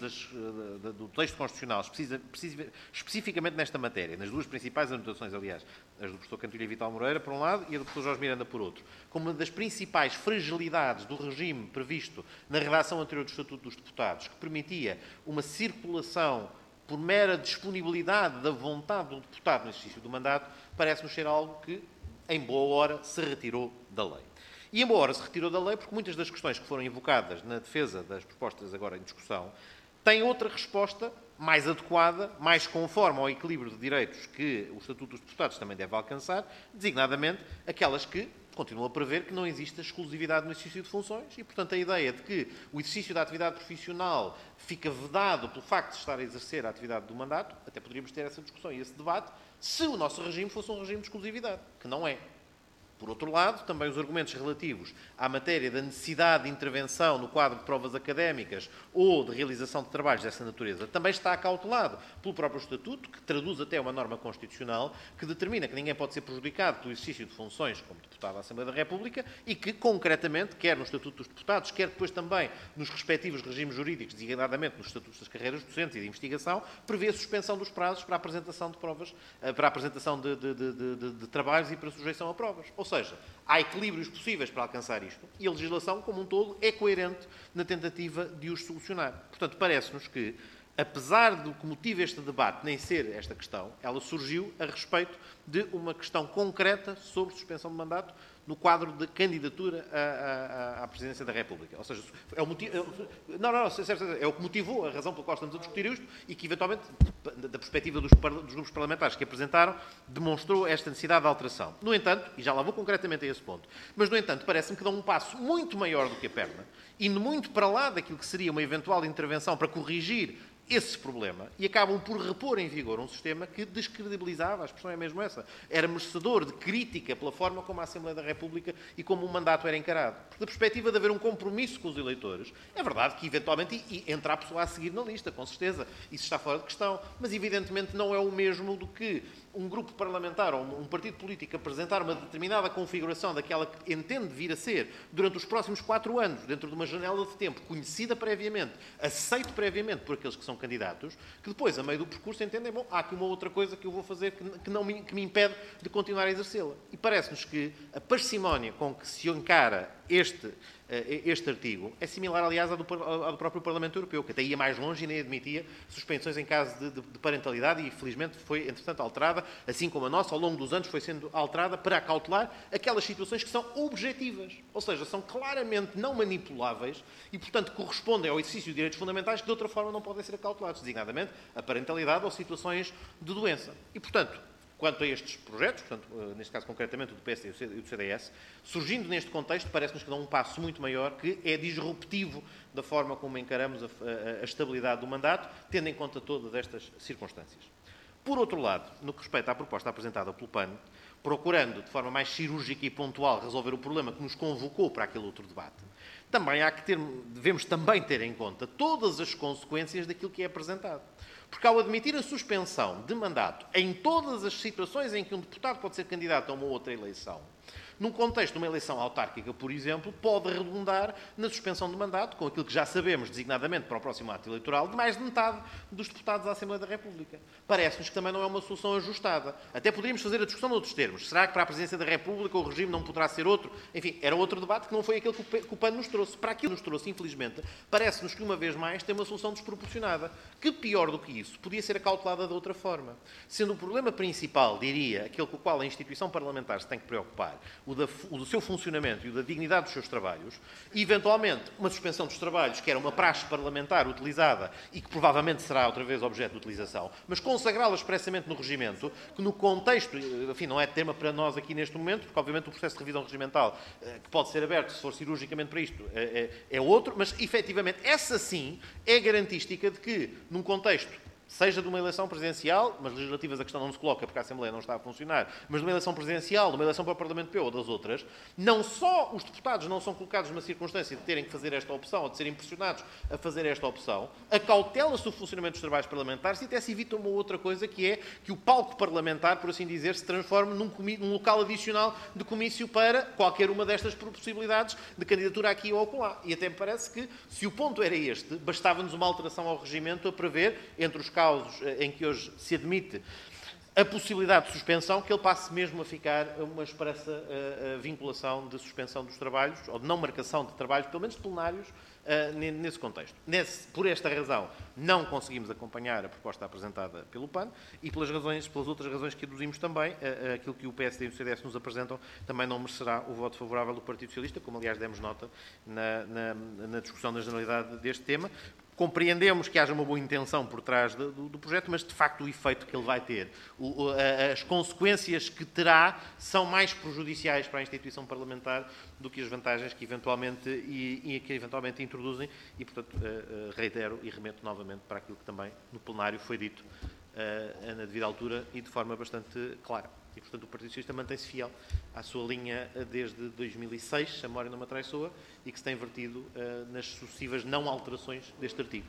do texto constitucional, especificamente nesta matéria, nas duas principais anotações, aliás, as do professor Cantilha Vital Moreira, por um lado, e a do professor Jorge Miranda, por outro, como uma das principais fragilidades do regime previsto na redação anterior do Estatuto dos Deputados, que permitia uma circulação por mera disponibilidade da vontade do deputado no exercício do mandato, parece-nos ser algo que, em boa hora, se retirou da lei. E, embora hora se retirou da lei, porque muitas das questões que foram invocadas na defesa das propostas agora em discussão têm outra resposta mais adequada, mais conforme ao equilíbrio de direitos que o Estatuto dos Deputados também deve alcançar, designadamente aquelas que continuam a prever que não existe exclusividade no exercício de funções e, portanto, a ideia de que o exercício da atividade profissional fica vedado pelo facto de estar a exercer a atividade do mandato, até poderíamos ter essa discussão e esse debate se o nosso regime fosse um regime de exclusividade, que não é. Por outro lado, também os argumentos relativos à matéria da necessidade de intervenção no quadro de provas académicas ou de realização de trabalhos dessa natureza também está acautelado pelo próprio Estatuto, que traduz até uma norma constitucional que determina que ninguém pode ser prejudicado pelo exercício de funções como deputado da Assembleia da República e que, concretamente, quer no Estatuto dos Deputados, quer depois também nos respectivos regimes jurídicos, designadamente nos Estatutos das Carreiras Docentes e de Investigação, prevê a suspensão dos prazos para a apresentação de provas, para a apresentação de trabalhos e para a sujeição a provas. Ou seja, há equilíbrios possíveis para alcançar isto e a legislação, como um todo, é coerente na tentativa de os solucionar. Portanto, parece-nos que, apesar do que motiva este debate nem ser esta questão, ela surgiu a respeito de uma questão concreta sobre suspensão de mandato no quadro de candidatura à presidência da República. Ou seja, é o motivo... é o que motivou a razão pela qual estamos a discutir isto e que, eventualmente, da perspectiva dos grupos parlamentares que apresentaram, demonstrou esta necessidade de alteração. No entanto, e já lá vou concretamente a esse ponto, mas, no entanto, parece-me que dão um passo muito maior do que a perna, indo muito para lá daquilo que seria uma eventual intervenção para corrigir esse problema e acabam por repor em vigor um sistema que descredibilizava, a expressão é mesmo essa, era merecedor de crítica pela forma como a Assembleia da República e como o mandato era encarado. Porque da perspectiva de haver um compromisso com os eleitores, é verdade que eventualmente entra a pessoa a seguir na lista, com certeza, isso está fora de questão, mas evidentemente não é o mesmo do que um grupo parlamentar ou um partido político apresentar uma determinada configuração daquela que entende vir a ser durante os próximos 4 anos, dentro de uma janela de tempo conhecida previamente, aceito previamente por aqueles que são candidatos, que depois, a meio do percurso, entendem, bom, há aqui uma outra coisa que eu vou fazer que me impede de continuar a exercê-la. E parece-nos que a parcimónia com que se encara este artigo é similar, aliás, ao do próprio Parlamento Europeu, que até ia mais longe e nem admitia suspensões em caso de parentalidade e, felizmente, foi, entretanto, alterada, assim como a nossa, ao longo dos anos, foi sendo alterada para acautelar aquelas situações que são objetivas, ou seja, são claramente não manipuláveis e, portanto, correspondem ao exercício de direitos fundamentais que, de outra forma, não podem ser acautelados, designadamente a parentalidade ou situações de doença. E, portanto, quanto a estes projetos, portanto, neste caso concretamente o do PS e do CDS, surgindo neste contexto, parece-nos que dão um passo muito maior, que é disruptivo da forma como encaramos a estabilidade do mandato, tendo em conta todas estas circunstâncias. Por outro lado, no que respeita à proposta apresentada pelo PAN, procurando de forma mais cirúrgica e pontual resolver o problema que nos convocou para aquele outro debate, também devemos também ter em conta todas as consequências daquilo que é apresentado. Porque ao admitir a suspensão de mandato em todas as situações em que um deputado pode ser candidato a uma outra eleição, num contexto de uma eleição autárquica, por exemplo, pode redundar na suspensão de mandato, com aquilo que já sabemos, designadamente para o próximo ato eleitoral, de mais de metade dos deputados da Assembleia da República. Parece-nos que também não é uma solução ajustada. Até poderíamos fazer a discussão noutros termos. Será que para a Presidência da República o regime não poderá ser outro? Enfim, era outro debate que não foi aquele que o PAN nos trouxe. Para aquilo que nos trouxe, infelizmente, parece-nos que, uma vez mais, tem uma solução desproporcionada. Que, pior do que isso, podia ser acautelada de outra forma. Sendo o problema principal, diria, aquele com o qual a instituição parlamentar se tem que preocupar, o do seu funcionamento e o da dignidade dos seus trabalhos, e, eventualmente, uma suspensão dos trabalhos, que era uma praxe parlamentar utilizada e que provavelmente será outra vez objeto de utilização, mas consagrá-la expressamente no regimento, que no contexto, enfim, não é tema para nós aqui neste momento, porque obviamente o processo de revisão regimental, que pode ser aberto se for cirurgicamente para isto, é outro, mas efetivamente essa sim é garantística de que, num contexto, seja de uma eleição presidencial, mas legislativas a questão não se coloca porque a Assembleia não está a funcionar, mas de uma eleição presidencial, de uma eleição para o Parlamento Europeu ou das outras, não só os deputados não são colocados numa circunstância de terem que fazer esta opção ou de serem pressionados a fazer esta opção, acautela-se o funcionamento dos trabalhos parlamentares e até se evita uma outra coisa, que é que o palco parlamentar, por assim dizer, se transforme num local adicional de comício para qualquer uma destas possibilidades de candidatura aqui ou acolá. E até me parece que, se o ponto era este, bastava-nos uma alteração ao regimento a prever, entre os casos em que hoje se admite a possibilidade de suspensão, que ele passe mesmo a ficar uma expressa vinculação de suspensão dos trabalhos, ou de não marcação de trabalhos, pelo menos plenários, nesse contexto. Por esta razão, não conseguimos acompanhar a proposta apresentada pelo PAN e pelas outras razões que aduzimos também, aquilo que o PSD e o CDS nos apresentam também não merecerá o voto favorável do Partido Socialista, como aliás demos nota na discussão da generalidade deste tema. Compreendemos que haja uma boa intenção por trás do projeto, mas de facto o efeito que ele vai ter, as consequências que terá, são mais prejudiciais para a instituição parlamentar do que as vantagens que eventualmente introduzem e, portanto, reitero e remeto novamente para aquilo que também no plenário foi dito na devida altura e de forma bastante clara. E, portanto, o Partido Socialista mantém-se fiel à sua linha desde 2006, se a memória não me atraiçoa, e que se tem vertido nas sucessivas não alterações deste artigo.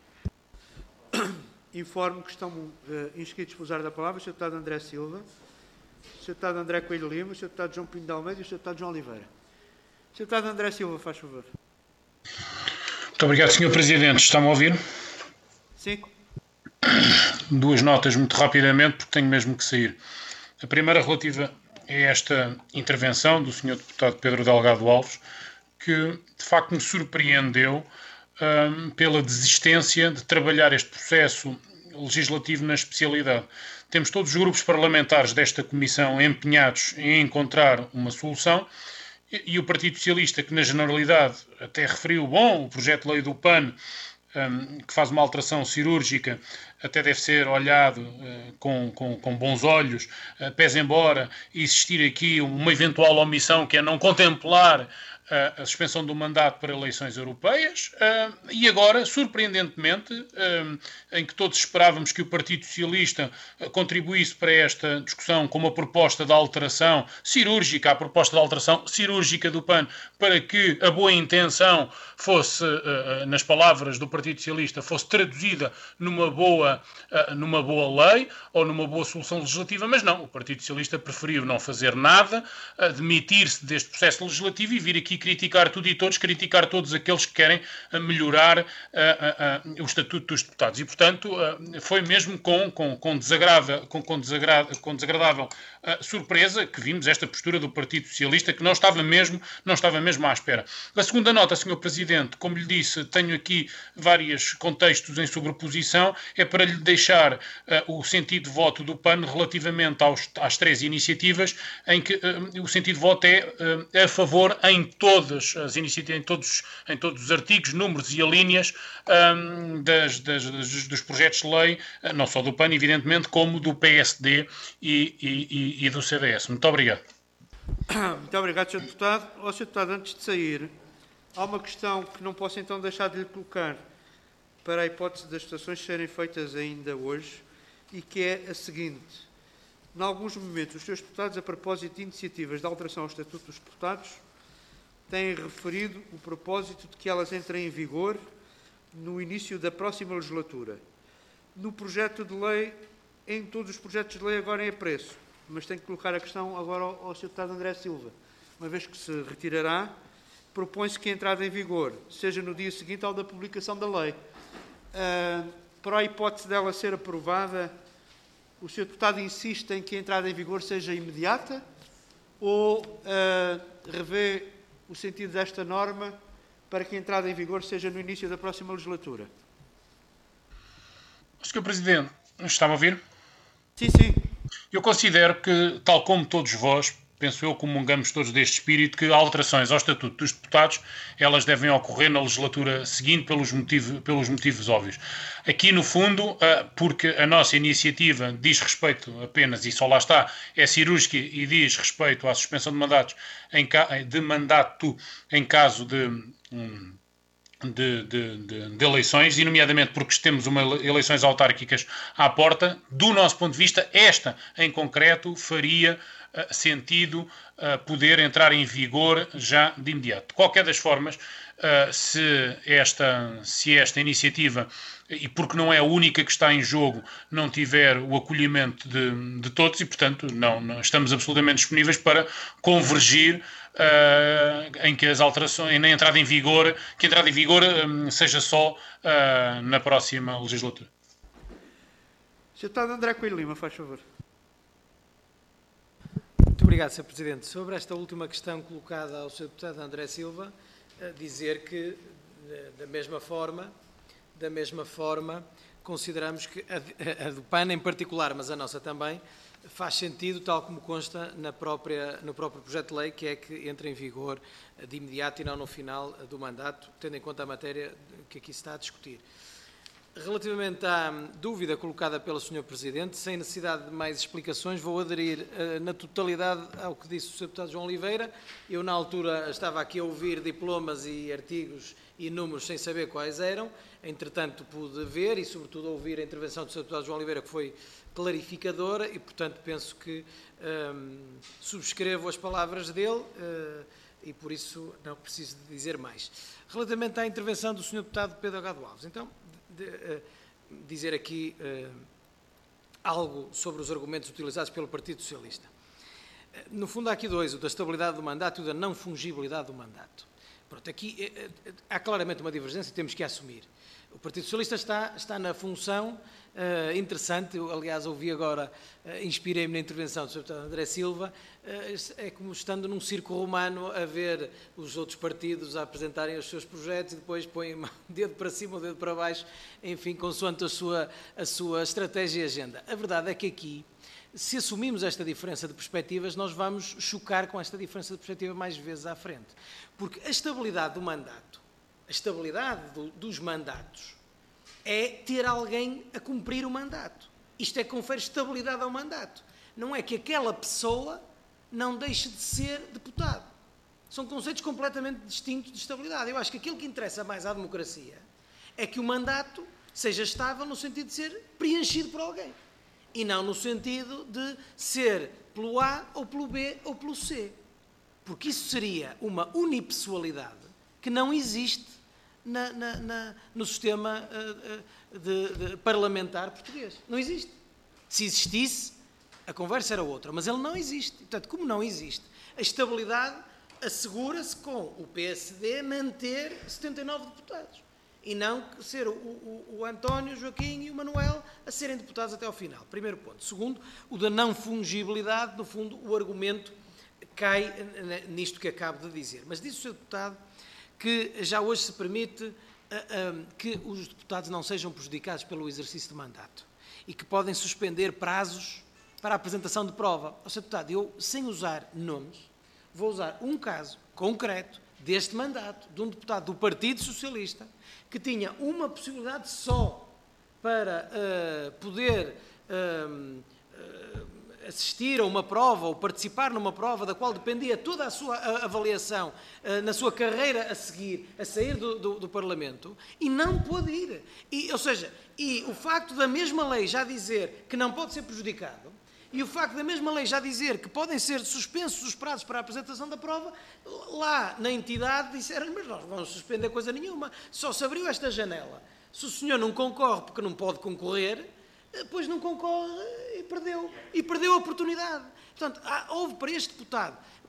Informo que estão inscritos para usar da palavra o Sr. Deputado André Silva, o Sr. Deputado André Coelho Lima, o Sr. Deputado João Pinto de Almeida e o Sr. Deputado João Oliveira. O Sr. Deputado André Silva, faz favor. Muito obrigado, Sr. Presidente. Está-me a ouvir? Sim. Duas notas muito rapidamente, porque tenho mesmo que sair. A primeira relativa a esta intervenção do Sr. Deputado Pedro Delgado Alves, que de facto me surpreendeu pela desistência de trabalhar este processo legislativo na especialidade. Temos todos os grupos parlamentares desta Comissão empenhados em encontrar uma solução e o Partido Socialista, que na generalidade até referiu, o projeto de lei do PAN, que faz uma alteração cirúrgica, até deve ser olhado com bons olhos, pese embora existir aqui uma eventual omissão, que é não contemplar a suspensão do mandato para eleições europeias, e agora, surpreendentemente, em que todos esperávamos que o Partido Socialista contribuísse para esta discussão com uma proposta de alteração cirúrgica, a proposta de alteração cirúrgica do PAN, para que a boa intenção fosse, nas palavras do Partido Socialista, fosse traduzida numa boa lei ou numa boa solução legislativa, mas não, o Partido Socialista preferiu não fazer nada, demitir-se deste processo legislativo e vir aqui criticar tudo e todos, criticar todos aqueles que querem melhorar o estatuto dos deputados. E, portanto, foi mesmo com desagradável surpresa que vimos esta postura do Partido Socialista, que não estava mesmo à espera. A segunda nota, Sr. Presidente, como lhe disse, tenho aqui vários contextos em sobreposição, é para lhe deixar o sentido de voto do PAN relativamente às três iniciativas, em que o sentido de voto é a favor em todas as iniciativas, em todos os artigos, números e alíneas dos projetos de lei, não só do PAN, evidentemente, como do PSD e do CDS. Muito obrigado. Muito obrigado, Sr. Deputado. Sr. Deputado, antes de sair, há uma questão que não posso então deixar de lhe colocar para a hipótese das votações serem feitas ainda hoje, e que é a seguinte. Em alguns momentos, os seus deputados, a propósito de iniciativas de alteração ao Estatuto dos Deputados, têm referido o propósito de que elas entrem em vigor no início da próxima legislatura. No projeto de lei, em todos os projetos de lei agora é a preço, mas tenho que colocar a questão agora ao Sr. Deputado André Silva. uma vez que se retirará, propõe-se que a entrada em vigor seja no dia seguinte ao da publicação da lei. Para a hipótese dela ser aprovada, o Sr. Deputado insiste em que a entrada em vigor seja imediata ou revê o sentido desta norma para que a entrada em vigor seja no início da próxima legislatura? Sr. Presidente, está-me a ouvir? Sim, sim. Eu considero que, tal como todos vós, penso eu, comungamos todos deste espírito, que alterações ao Estatuto dos Deputados, elas devem ocorrer na legislatura seguinte pelos motivos óbvios. Aqui, no fundo, porque a nossa iniciativa diz respeito apenas, e só lá está, é cirúrgica e diz respeito à suspensão de mandato em caso de eleições, e nomeadamente porque temos eleições autárquicas à porta. Do nosso ponto de vista, esta, em concreto, faria sentido poder entrar em vigor já de imediato. De qualquer das formas, se esta iniciativa, e porque não é a única que está em jogo, não tiver o acolhimento de todos, e portanto não estamos absolutamente disponíveis para convergir em que as alterações, na entrada em vigor, que a entrada em vigor seja só na próxima legislatura. Sr. Deputado André Coelho Lima, faz favor. Muito obrigado, Sr. Presidente. Sobre esta última questão colocada ao Sr. Deputado André Silva, dizer que, da mesma forma, consideramos que a do PAN em particular, mas a nossa também, faz sentido, tal como consta no próprio projeto de lei, que é que entre em vigor de imediato e não no final do mandato, tendo em conta a matéria que aqui se está a discutir. Relativamente à dúvida colocada pelo Sr. Presidente, sem necessidade de mais explicações, vou aderir na totalidade ao que disse o Sr. Deputado João Oliveira. Eu, na altura, estava aqui a ouvir diplomas e artigos e números sem saber quais eram. Entretanto, pude ver e, sobretudo, ouvir a intervenção do Sr. Deputado João Oliveira, que foi clarificadora, e, portanto, penso que subscrevo as palavras dele e, por isso, não preciso de dizer mais. Relativamente à intervenção do Sr. Deputado Pedro Gado Alves, então, dizer aqui algo sobre os argumentos utilizados pelo Partido Socialista. No fundo, há aqui dois, o da estabilidade do mandato e o da não fungibilidade do mandato. Pronto, aqui há claramente uma divergência e temos que assumir. O Partido Socialista está na função interessante, eu, aliás, ouvi agora, inspirei-me na intervenção do Sr. Deputado André Silva, é como estando num circo romano a ver os outros partidos a apresentarem os seus projetos e depois põem o dedo para cima ou o dedo para baixo, enfim, consoante a sua estratégia e agenda. A verdade é que aqui, se assumimos esta diferença de perspectivas, nós vamos chocar com esta diferença de perspectiva mais vezes à frente. Porque a estabilidade do mandato, a estabilidade dos mandatos, é ter alguém a cumprir o mandato. Isto é que confere estabilidade ao mandato. Não é que aquela pessoa não deixe de ser deputado. São conceitos completamente distintos de estabilidade. Eu acho que aquilo que interessa mais à democracia é que o mandato seja estável no sentido de ser preenchido por alguém. E não no sentido de ser pelo A, ou pelo B, ou pelo C. Porque isso seria uma unipessoalidade que não existe no sistema parlamentar português. Não existe. Se existisse, a conversa era outra, mas ele não existe. Portanto, como não existe, a estabilidade assegura-se com o PSD manter 79 deputados e não ser o António, o Joaquim e o Manuel a serem deputados até ao final. Primeiro ponto. Segundo, o da não fungibilidade, no fundo, o argumento cai nisto que acabo de dizer. Mas disse o Sr. Deputado que já hoje se permite que os deputados não sejam prejudicados pelo exercício de mandato e que podem suspender prazos para a apresentação de prova. Ó, Sr. Deputado, eu, sem usar nomes, vou usar um caso concreto deste mandato, de um deputado do Partido Socialista, que tinha uma possibilidade só para poder assistir a uma prova ou participar numa prova da qual dependia toda a sua avaliação na sua carreira a seguir, a sair do Parlamento, e não pôde ir. Ou seja, o facto da mesma lei já dizer que não pode ser prejudicado, e o facto da mesma lei já dizer que podem ser suspensos os prazos para a apresentação da prova, lá na entidade disseram, mas nós não vamos suspender coisa nenhuma, só se abriu esta janela. Se o senhor não concorre porque não pode concorrer, depois não concorre e perdeu a oportunidade. Portanto, houve para este deputado,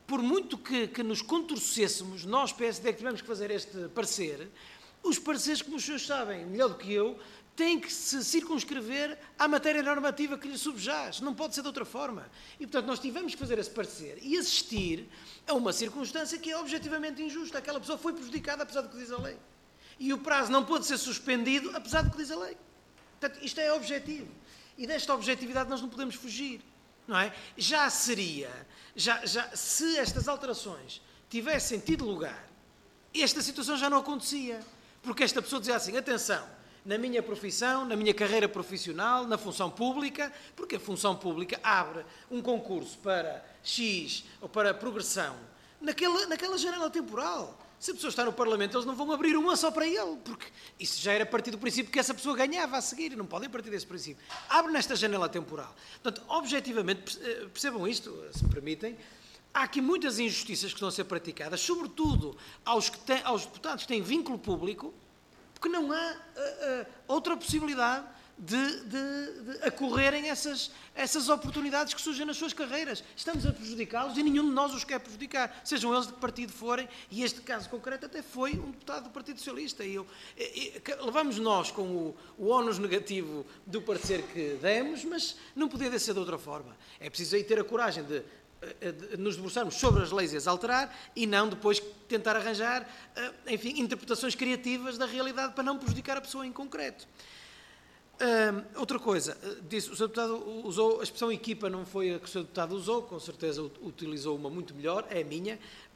por muito que nos contorcêssemos, nós, PSD, que tivemos que fazer este parecer, os pareceres, como os senhores sabem, melhor do que eu, têm que se circunscrever à matéria normativa que lhe subjaz. Não pode ser de outra forma. E, portanto, nós tivemos que fazer esse parecer e assistir a uma circunstância que é objetivamente injusta. Aquela pessoa foi prejudicada, apesar do que diz a lei. E o prazo não pôde ser suspendido, apesar do que diz a lei. Portanto, isto é objetivo. E desta objetividade nós não podemos fugir. Não é? Já seria, se estas alterações tivessem tido lugar, esta situação já não acontecia. Porque esta pessoa dizia assim, atenção, na minha profissão, na minha carreira profissional, na função pública, porque a função pública abre um concurso para X ou para progressão naquela janela temporal. Se a pessoa está no Parlamento, eles não vão abrir uma só para ele, porque isso já era a partir do princípio que essa pessoa ganhava a seguir, não podem partir desse princípio. Abre nesta janela temporal. Portanto, objetivamente, percebam isto, se me permitem, há aqui muitas injustiças que estão a ser praticadas, sobretudo aos deputados que têm vínculo público, porque não há outra possibilidade de acorrerem essas oportunidades que surgem nas suas carreiras. Estamos a prejudicá-los e nenhum de nós os quer prejudicar, sejam eles de que partido forem, e este caso concreto até foi um deputado do Partido Socialista. Levamos nós com o ónus negativo do parecer que demos, mas não podia ser de outra forma. É preciso aí ter a coragem de nos debruçarmos sobre as leis e as alterar e não depois tentar arranjar, enfim, interpretações criativas da realidade para não prejudicar a pessoa em concreto. Outra coisa, disse, o Sr. Deputado usou a expressão equipa, não foi a que o Sr. Deputado usou, com certeza utilizou uma muito melhor, é a minha,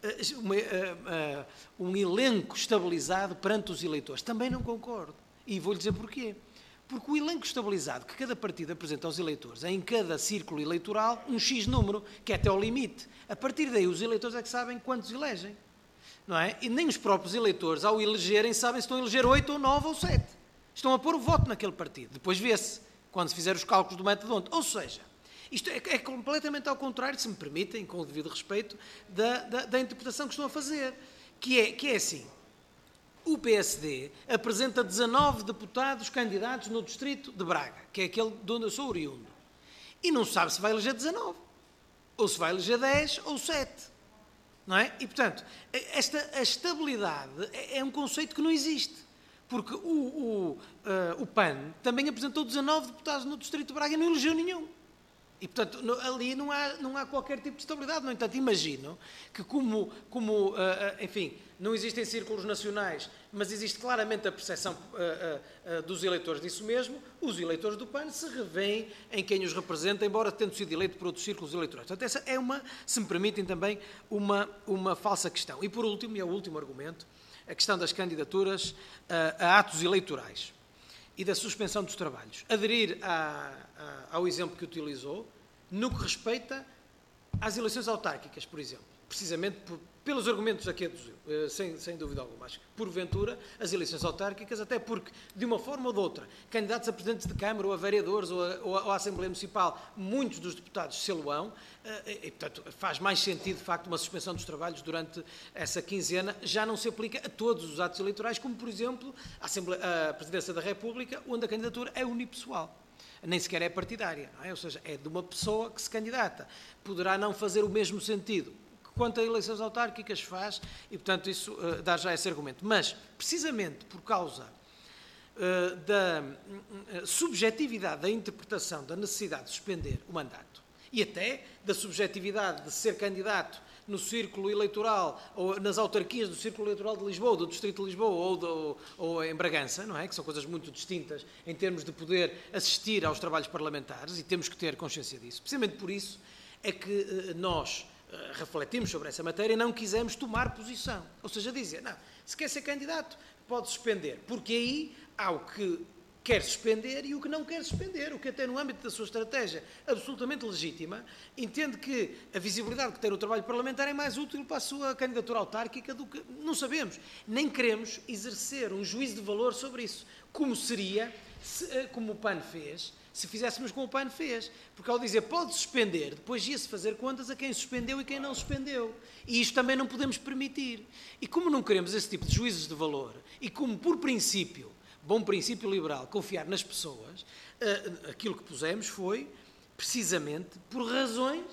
um elenco estabilizado perante os eleitores. Também não concordo, e vou-lhe dizer porquê. Porque o elenco estabilizado que cada partido apresenta aos eleitores, em cada círculo eleitoral, um X número, que é até ao limite. A partir daí, os eleitores é que sabem quantos elegem. Não é? E nem os próprios eleitores, ao elegerem, sabem se estão a eleger 8 ou 9 ou 7. Estão a pôr o voto naquele partido. Depois vê-se, quando se fizer os cálculos do método de ontem. Ou seja, isto é completamente ao contrário, se me permitem, com o devido respeito, da interpretação que estão a fazer. Que é assim. O PSD apresenta 19 deputados candidatos no distrito de Braga, que é aquele de onde eu sou oriundo. E não sabe se vai eleger 19, ou se vai eleger 10 ou 7. Não é? E, portanto, a estabilidade é um conceito que não existe. Porque o PAN também apresentou 19 deputados no distrito de Braga e não elegeu nenhum. E, portanto, ali não há qualquer tipo de estabilidade. No entanto, imagino que enfim, não existem círculos nacionais, mas existe claramente a percepção dos eleitores disso mesmo, os eleitores do PAN se revêem em quem os representa, embora tendo sido eleito por outros círculos eleitorais. Portanto, essa é se me permitem também, uma falsa questão. E, por último, e é o último argumento, a questão das candidaturas a atos eleitorais e da suspensão dos trabalhos. Aderir ao exemplo que utilizou, no que respeita às eleições autárquicas, por exemplo, precisamente pelos argumentos aqui aduziu, sem dúvida alguma. Acho que, porventura, as eleições autárquicas, até porque, de uma forma ou de outra, candidatos a presidentes de Câmara ou a vereadores ou à Assembleia Municipal, muitos dos deputados se-lo-ão, e, portanto, faz mais sentido, de facto, uma suspensão dos trabalhos durante essa quinzena, já não se aplica a todos os atos eleitorais, como, por exemplo, a Presidência da República, onde a candidatura é unipessoal. Nem sequer é partidária, não é? Ou seja, é de uma pessoa que se candidata. Poderá não fazer o mesmo sentido que quanto a eleições autárquicas faz, e, portanto, isso dá já esse argumento. Mas, precisamente por causa da subjetividade da interpretação da necessidade de suspender o mandato e até da subjetividade de ser candidato no círculo eleitoral ou nas autarquias do círculo eleitoral de Lisboa, do distrito de Lisboa ou em Bragança, não é? Que são coisas muito distintas em termos de poder assistir aos trabalhos parlamentares e temos que ter consciência disso. Precisamente por isso é que nós refletimos sobre essa matéria e não quisemos tomar posição. Ou seja, dizer, não, se quer ser candidato, pode suspender, porque aí há o que quer suspender e o que não quer suspender, o que até no âmbito da sua estratégia absolutamente legítima, entende que a visibilidade que tem no trabalho parlamentar é mais útil para a sua candidatura autárquica do que... Não sabemos, nem queremos exercer um juízo de valor sobre isso, como seria, como o PAN fez, se fizéssemos como o PAN fez, porque ao dizer pode suspender, depois ia-se fazer contas a quem suspendeu e quem não suspendeu, e isto também não podemos permitir. E como não queremos esse tipo de juízos de valor, e como por princípio, bom princípio liberal, confiar nas pessoas, aquilo que pusemos foi, precisamente, por razões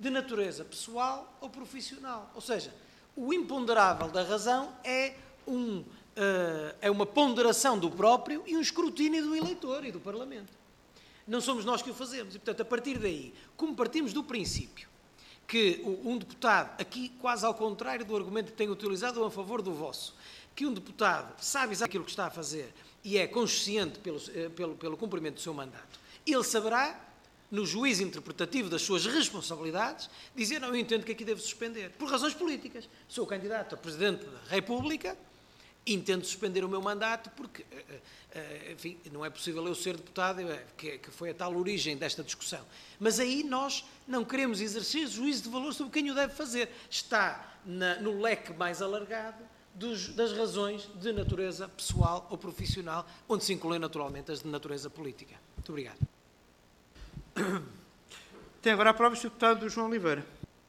de natureza pessoal ou profissional. Ou seja, o imponderável da razão é uma ponderação do próprio e um escrutínio do eleitor e do Parlamento. Não somos nós que o fazemos. E, portanto, a partir daí, como partimos do princípio que um deputado, aqui quase ao contrário do argumento que tenho utilizado a favor do vosso, que um deputado sabe exatamente aquilo que está a fazer e é consciente pelo cumprimento do seu mandato, ele saberá, no juízo interpretativo das suas responsabilidades, dizer, não, eu entendo que aqui devo suspender, por razões políticas. Sou candidato a Presidente da República, entendo suspender o meu mandato porque, enfim, não é possível eu ser deputado, que foi a tal origem desta discussão. Mas aí nós não queremos exercer juízo de valor sobre quem o deve fazer. Está no leque mais alargado das razões de natureza pessoal ou profissional, onde se incluem naturalmente as de natureza política. Muito obrigado. Tem agora a palavra o Sr. Deputado João Oliveira.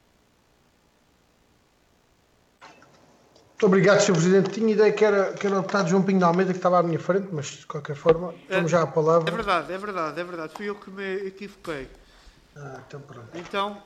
Muito obrigado, Sr. Presidente. Tinha ideia que era o deputado João Pinho de Almeida que estava à minha frente, mas de qualquer forma, temos já a palavra. É verdade. Fui eu que me equivoquei. Então pronto. Então,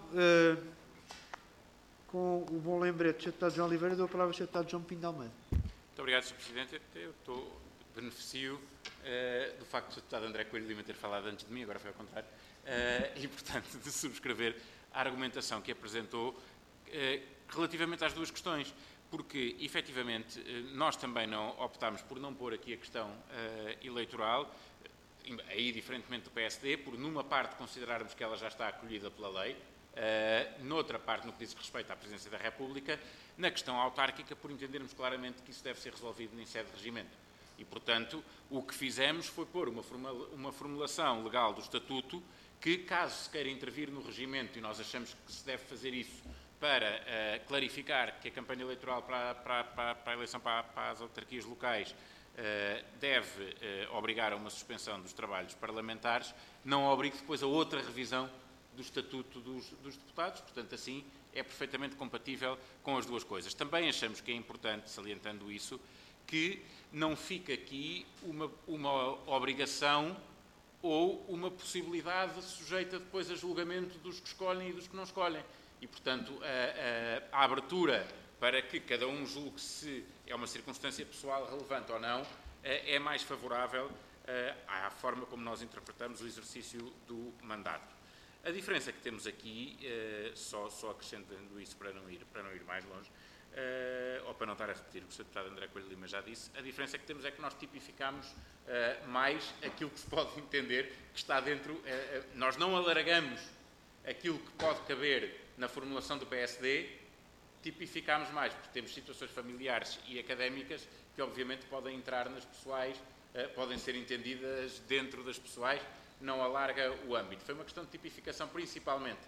com o bom lembrete do Sr. Deputado João Oliveira, dou a palavra ao Sr. Deputado João Pinho de Almeida. Muito obrigado, Sr. Presidente. Eu beneficio do facto do Sr. Deputado André Coelho Lima ter falado antes de mim, agora foi ao contrário, e, portanto, de subscrever a argumentação que apresentou relativamente às duas questões. Porque, efetivamente, nós também não optámos por não pôr aqui a questão eleitoral, aí diferentemente do PSD, por numa parte considerarmos que ela já está acolhida pela lei, noutra parte, no que diz respeito à Presidência da República, na questão autárquica, por entendermos claramente que isso deve ser resolvido em sede de regimento. E, portanto, o que fizemos foi pôr uma formulação legal do Estatuto que, caso se queira intervir no regimento, e nós achamos que se deve fazer isso para clarificar que a campanha eleitoral para a eleição para as autarquias locais deve obrigar a uma suspensão dos trabalhos parlamentares, não obrigue depois a outra revisão do Estatuto dos Deputados, portanto, assim é perfeitamente compatível com as duas coisas. Também achamos que é importante, salientando isso, que não fique aqui uma obrigação ou uma possibilidade sujeita depois a julgamento dos que escolhem e dos que não escolhem. E, portanto, a abertura para que cada um julgue se é uma circunstância pessoal relevante ou não, é mais favorável à forma como nós interpretamos o exercício do mandato. A diferença que temos aqui, só acrescentando isso para não ir mais longe, ou para não estar a repetir o que o Sr. Deputado André Coelho Lima já disse, a diferença que temos é que nós tipificamos mais aquilo que se pode entender que está dentro, nós não alargamos aquilo que pode caber na formulação do PSD, tipificámos mais, porque temos situações familiares e académicas que obviamente podem entrar nas pessoais, podem ser entendidas dentro das pessoais, não alarga o âmbito. Foi uma questão de tipificação principalmente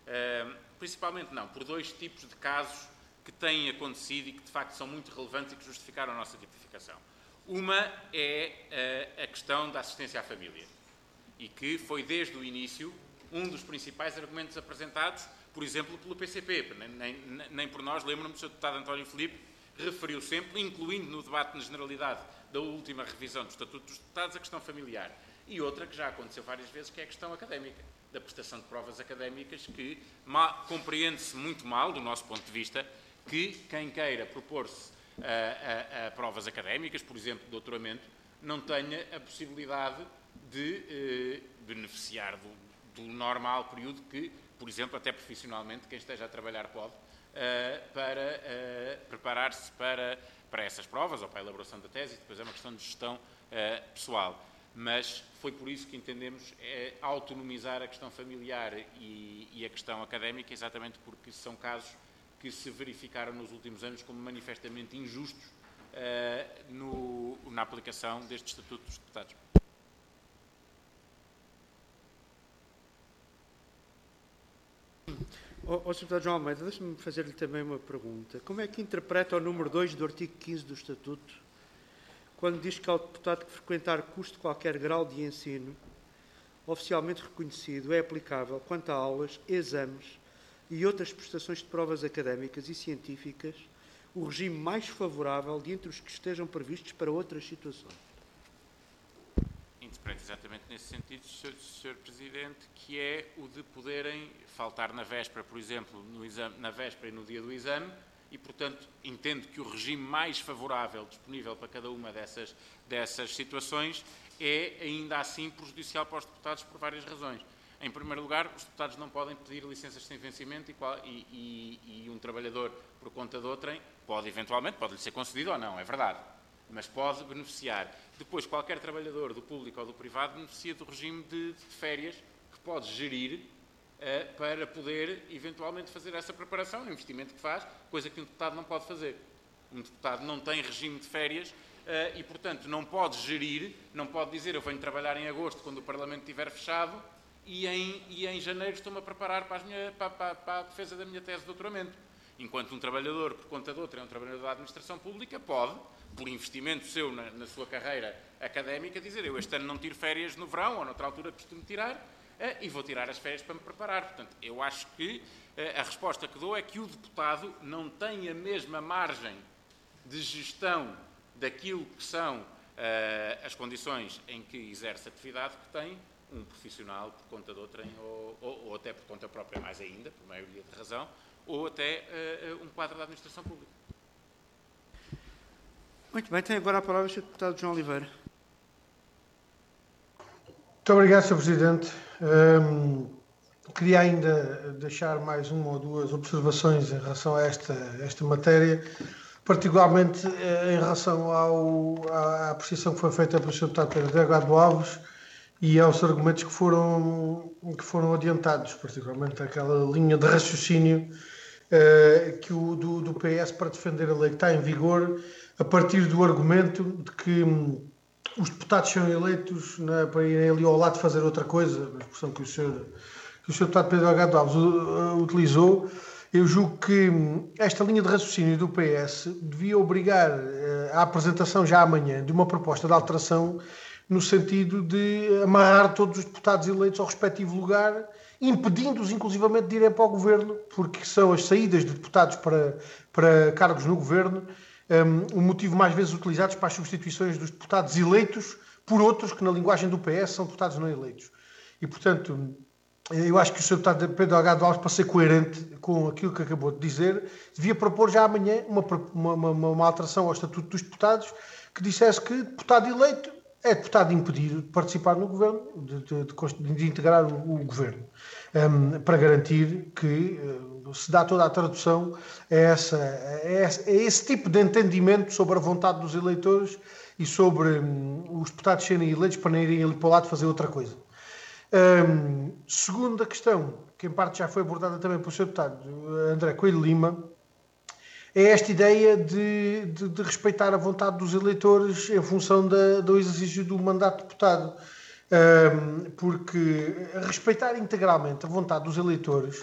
não, por dois tipos de casos que têm acontecido e que de facto são muito relevantes e que justificaram a nossa tipificação. Uma é a questão da assistência à família e que foi desde o início um dos principais argumentos apresentados, por exemplo, pelo PCP. Nem por nós, lembro-me, o Sr. Deputado António Filipe referiu sempre, incluindo no debate na generalidade da última revisão do Estatuto dos Deputados, a questão familiar. E outra que já aconteceu várias vezes, que é a questão académica, da prestação de provas académicas, que compreende-se muito mal, do nosso ponto de vista, que quem queira propor-se a provas académicas, por exemplo, de doutoramento, não tenha a possibilidade de beneficiar do normal período que, por exemplo, até profissionalmente, quem esteja a trabalhar pode, para preparar-se para essas provas ou para a elaboração da tese, e depois é uma questão de gestão pessoal. Mas foi por isso que entendemos autonomizar a questão familiar e a questão académica, exatamente porque são casos que se verificaram nos últimos anos como manifestamente injustos na aplicação deste Estatuto dos Deputados. Sr. Deputado João Almeida, deixe-me fazer-lhe também uma pergunta. Como é que interpreta o número 2 do artigo 15 do Estatuto, quando diz que ao deputado que frequentar curso de qualquer grau de ensino oficialmente reconhecido é aplicável quanto a aulas, exames e outras prestações de provas académicas e científicas o regime mais favorável de entre os que estejam previstos para outras situações? Interpreta-se exatamente nesse sentido, Sr. Presidente, que é o de poderem faltar na véspera, por exemplo, no exame, na véspera e no dia do exame, e, portanto, entendo que o regime mais favorável disponível para cada uma dessas situações é, ainda assim, prejudicial para os deputados por várias razões. Em primeiro lugar, os deputados não podem pedir licenças sem vencimento e um trabalhador, por conta de outrem, pode-lhe ser concedido ou não, é verdade, mas pode beneficiar. Depois, qualquer trabalhador do público ou do privado beneficia do regime de férias que pode gerir para poder, eventualmente, fazer essa preparação, o investimento que faz, coisa que um deputado não pode fazer. Um deputado não tem regime de férias e, portanto, não pode gerir, não pode dizer eu venho trabalhar em agosto, quando o Parlamento estiver fechado, e em janeiro estou-me a preparar para a defesa da minha tese de doutoramento. Enquanto um trabalhador, por conta de outra, é um trabalhador da administração pública, pode, por investimento seu na sua carreira académica, dizer eu este ano não tiro férias no verão ou noutra altura costumo tirar e vou tirar as férias para me preparar. Portanto, eu acho que a resposta que dou é que o deputado não tem a mesma margem de gestão daquilo que são as condições em que exerce atividade que tem um profissional por conta de outrem ou até por conta própria, mais ainda, por maioria de razão, ou até um quadro da administração pública. Muito bem, tem agora a palavra o Sr. Deputado João Oliveira. Muito obrigado, Sr. Presidente. Queria ainda deixar mais uma ou duas observações em relação a esta matéria, particularmente em relação à apreciação que foi feita pelo Sr. Deputado Pedro Delgado Alves e aos argumentos que foram adiantados, particularmente aquela linha de raciocínio do PS para defender a lei que está em vigor, a partir do argumento de que os deputados são eleitos para irem ali ao lado fazer outra coisa, a expressão que o Sr. Deputado Pedro Delgado Alves utilizou. Eu julgo que esta linha de raciocínio do PS devia obrigar à apresentação já amanhã de uma proposta de alteração no sentido de amarrar todos os deputados eleitos ao respectivo lugar, impedindo-os inclusivamente de irem para o Governo, porque são as saídas de deputados para cargos no Governo o motivo mais vezes utilizado para as substituições dos deputados eleitos por outros que na linguagem do PS são deputados não eleitos. E, portanto, eu acho que o Sr. Deputado Pedro Delgado Alves, para ser coerente com aquilo que acabou de dizer, devia propor já amanhã uma alteração ao Estatuto dos Deputados que dissesse que deputado eleito é deputado impedido de participar no Governo, de integrar o Governo, para garantir que se dá toda a tradução a esse tipo de entendimento sobre a vontade dos eleitores e sobre os deputados serem eleitos para não irem ali para o lado fazer outra coisa. Segunda questão, que em parte já foi abordada também pelo Sr. Deputado André Coelho Lima, é esta ideia de respeitar a vontade dos eleitores em função do exercício do mandato de deputado. Porque respeitar integralmente a vontade dos eleitores,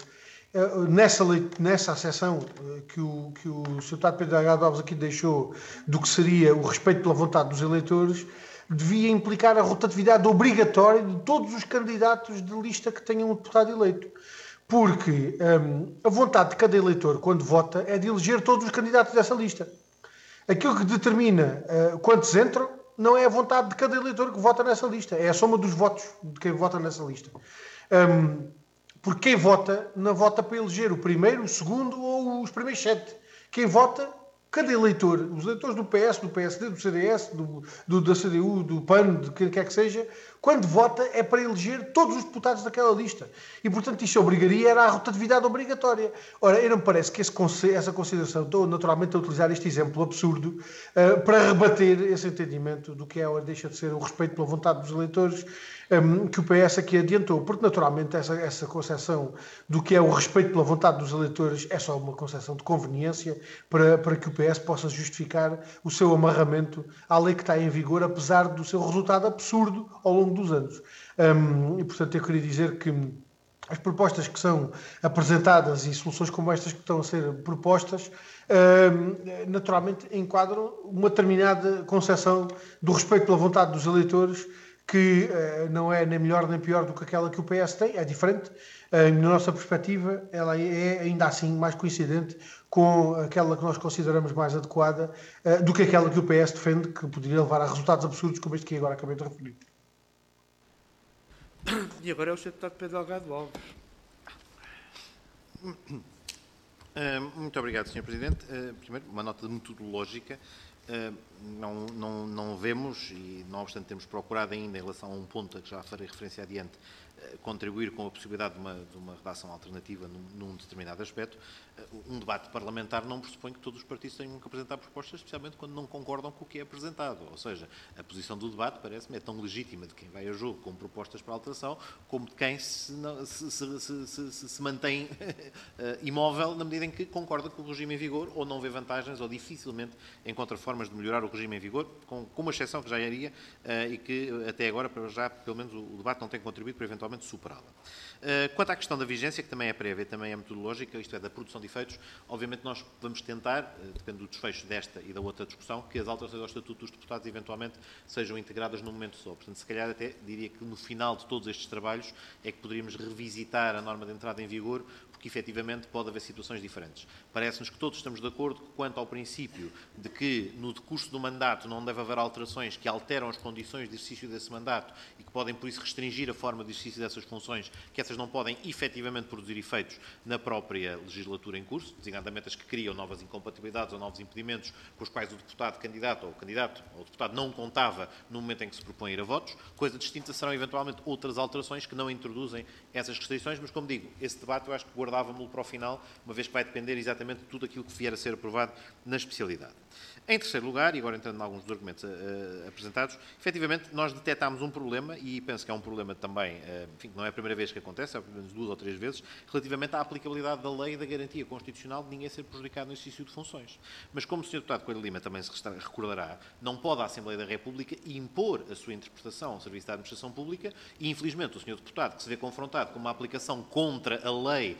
nessa acessão que o Sr. Deputado Pedro Delgado Alves aqui deixou do que seria o respeito pela vontade dos eleitores, devia implicar a rotatividade obrigatória de todos os candidatos de lista que tenham um deputado eleito. Porque a vontade de cada eleitor, quando vota, é de eleger todos os candidatos dessa lista. Aquilo que determina quantos entram não é a vontade de cada eleitor que vota nessa lista, é a soma dos votos de quem vota nessa lista. Porque quem vota não vota para eleger o primeiro, o segundo ou os primeiros 7. Quem vota, cada eleitor, os eleitores do PS, do PSD, do CDS, da CDU, do PAN, de quem quer que seja, quando vota é para eleger todos os deputados daquela lista. E, portanto, isto obrigaria era a rotatividade obrigatória. Ora, eu não me parece que essa consideração, estou naturalmente a utilizar este exemplo absurdo para rebater esse entendimento do que é ou deixa de ser o respeito pela vontade dos eleitores que o PS aqui adiantou. Porque, naturalmente, essa concepção do que é o respeito pela vontade dos eleitores é só uma concepção de conveniência para que o PS possa justificar o seu amarramento à lei que está em vigor, apesar do seu resultado absurdo ao longo dos anos. E, portanto, eu queria dizer que as propostas que são apresentadas e soluções como estas que estão a ser propostas naturalmente enquadram uma determinada concepção do respeito pela vontade dos eleitores que não é nem melhor nem pior do que aquela que o PS tem, é diferente. Na nossa perspectiva, ela é ainda assim mais coincidente com aquela que nós consideramos mais adequada do que aquela que o PS defende, que poderia levar a resultados absurdos como este que agora acabei de referir. E agora é o Sr. Deputado Pedro Delgado Alves. Muito obrigado, Sr. Presidente. Primeiro, uma nota metodológica. Não vemos, e não obstante temos procurado ainda, em relação a um ponto a que já farei referência adiante, contribuir com a possibilidade de uma redação alternativa num determinado aspecto. Um debate parlamentar não pressupõe que todos os partidos tenham que apresentar propostas, especialmente quando não concordam com o que é apresentado. Ou seja, a posição do debate, parece-me, é tão legítima de quem vai a jogo com propostas para alteração, como de quem se mantém imóvel na medida em que concorda com o regime em vigor ou não vê vantagens ou dificilmente encontra formas de melhorar o regime em vigor, com uma exceção que já iria e que até agora, já, pelo menos, o debate não tem contribuído para eventualmente superá-la. Quanto à questão da vigência, que também é prévia e também é metodológica, isto é, da produção de efeitos, obviamente nós vamos tentar, depende do desfecho desta e da outra discussão, que as alterações ao Estatuto dos Deputados eventualmente sejam integradas num momento só. Portanto, se calhar até diria que no final de todos estes trabalhos é que poderíamos revisitar a norma de entrada em vigor, porque efetivamente pode haver situações diferentes. Parece-nos que todos estamos de acordo quanto ao princípio de que no decurso do mandato não deve haver alterações que alteram as condições de exercício desse mandato e que podem, por isso, restringir a forma de exercício dessas funções, que essas não podem efetivamente produzir efeitos na própria legislatura em curso, designadamente as que criam novas incompatibilidades ou novos impedimentos com os quais o deputado candidato ou o deputado não contava no momento em que se propõe ir a votos. Coisa distinta serão eventualmente outras alterações que não introduzem essas restrições, mas como digo, esse debate eu acho que guardávamos-lo para o final, uma vez que vai depender exatamente de tudo aquilo que vier a ser aprovado na especialidade. Em terceiro lugar, e agora entrando em alguns dos argumentos apresentados, efetivamente nós detectámos um problema, e penso que é um problema também, enfim, que não é a primeira vez que acontece, é pelo menos 2 ou 3 vezes, relativamente à aplicabilidade da lei e da garantia constitucional de ninguém ser prejudicado no exercício de funções. Mas como o Sr. Deputado Coelho Lima também se recordará, não pode a Assembleia da República impor a sua interpretação ao Serviço da Administração Pública e, infelizmente, o Sr. Deputado que se vê confrontado com uma aplicação contra a lei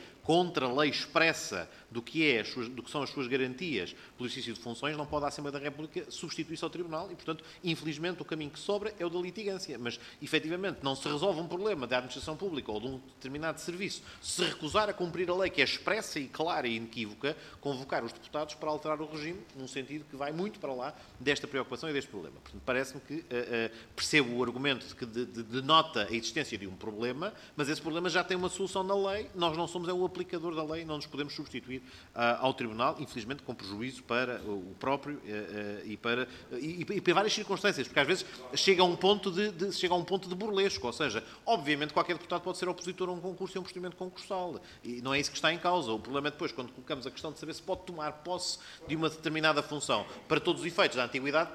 expressa do que são as suas garantias pelo exercício de funções, não pode a Assembleia da República substituir-se ao Tribunal e, portanto, infelizmente, o caminho que sobra é o da litigância. Mas, efetivamente, não se resolve um problema da administração pública ou de um determinado serviço se recusar a cumprir a lei que é expressa e clara e inequívoca, convocar os deputados para alterar o regime, num sentido que vai muito para lá desta preocupação e deste problema. Portanto, parece-me que percebo o argumento de que denota a existência de um problema, mas esse problema já tem uma solução na lei, nós não somos o aplicador da lei, não nos podemos substituir ao Tribunal, infelizmente com prejuízo para o próprio e para várias circunstâncias, porque às vezes chega a um ponto de burlesco, ou seja, obviamente qualquer deputado pode ser opositor a um concurso e a um procedimento concursal, e não é isso que está em causa. O problema é depois, quando colocamos a questão de saber se pode tomar posse de uma determinada função para todos os efeitos da antiguidade,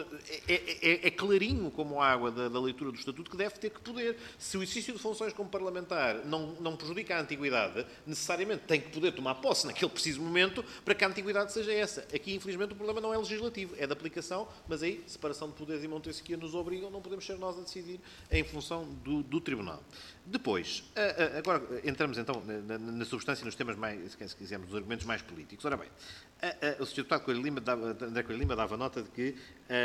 é clarinho como a água da leitura do Estatuto que deve ter que poder. Se o exercício de funções como parlamentar não prejudica a antiguidade, necessariamente tem que poder tomar posse naquele preciso momento para que a antiguidade seja essa. Aqui, infelizmente, o problema não é legislativo, é de aplicação, mas aí, separação de poderes e Montesquieu nos obrigam, não podemos ser nós a decidir em função do Tribunal. Depois, agora entramos então na substância, nos temas mais, se quisermos, nos argumentos mais políticos. Ora bem, o Sr. Deputado André Coelho Lima dava nota de que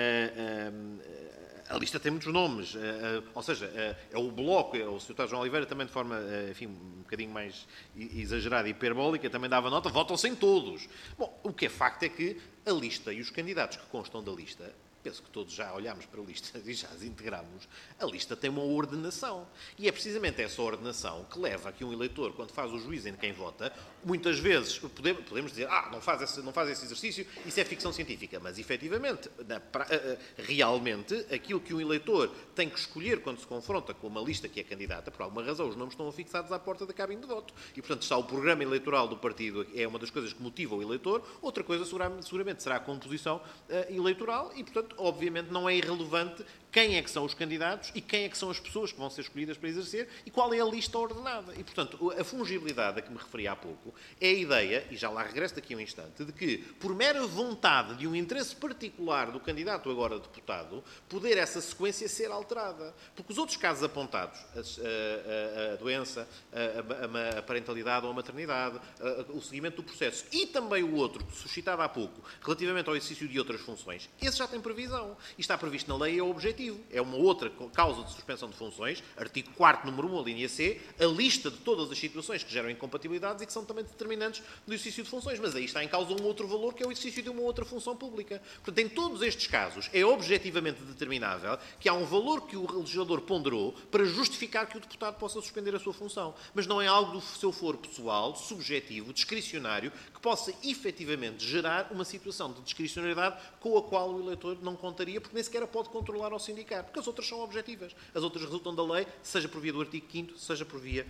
a lista tem muitos nomes, ou seja, é o Bloco, o Sr. João Oliveira também de forma, enfim, um bocadinho mais exagerada e hiperbólica, também dava nota, votam-se em todos. Bom, o que é facto é que a lista e os candidatos que constam da lista, penso que todos já olhámos para a lista e já as integramos, a lista tem uma ordenação. E é precisamente essa ordenação que leva a que um eleitor, quando faz o juízo em quem vota, muitas vezes podemos dizer, não faz esse exercício, isso é ficção científica. Mas, efetivamente, realmente, aquilo que um eleitor tem que escolher quando se confronta com uma lista que é candidata, por alguma razão, os nomes estão afixados à porta da cabine de voto. E, portanto, está o programa eleitoral do partido, é uma das coisas que motiva o eleitor, outra coisa seguramente será a composição eleitoral e, portanto, obviamente não é irrelevante quem é que são os candidatos e quem é que são as pessoas que vão ser escolhidas para exercer e qual é a lista ordenada. E, portanto, a fungibilidade a que me referi há pouco é a ideia, e já lá regresso daqui a um instante, de que, por mera vontade de um interesse particular do candidato agora deputado, poder essa sequência ser alterada. Porque os outros casos apontados, a doença, a parentalidade ou a maternidade, o seguimento do processo e também o outro, suscitado há pouco, relativamente ao exercício de outras funções, esse já tem previsão previsão. E está previsto na lei, é objetivo. É uma outra causa de suspensão de funções, artigo 4º, número 1, a linha C, a lista de todas as situações que geram incompatibilidades e que são também determinantes do exercício de funções. Mas aí está em causa um outro valor, que é o exercício de uma outra função pública. Portanto, em todos estes casos, é objetivamente determinável que há um valor que o legislador ponderou para justificar que o deputado possa suspender a sua função. Mas não é algo do seu foro pessoal, subjetivo, discricionário, que possa efetivamente gerar uma situação de discricionariedade com a qual o eleitor não contaria, porque nem sequer a pode controlar ou sindicar, porque as outras são objetivas. As outras resultam da lei, seja por via do artigo 5º, seja por via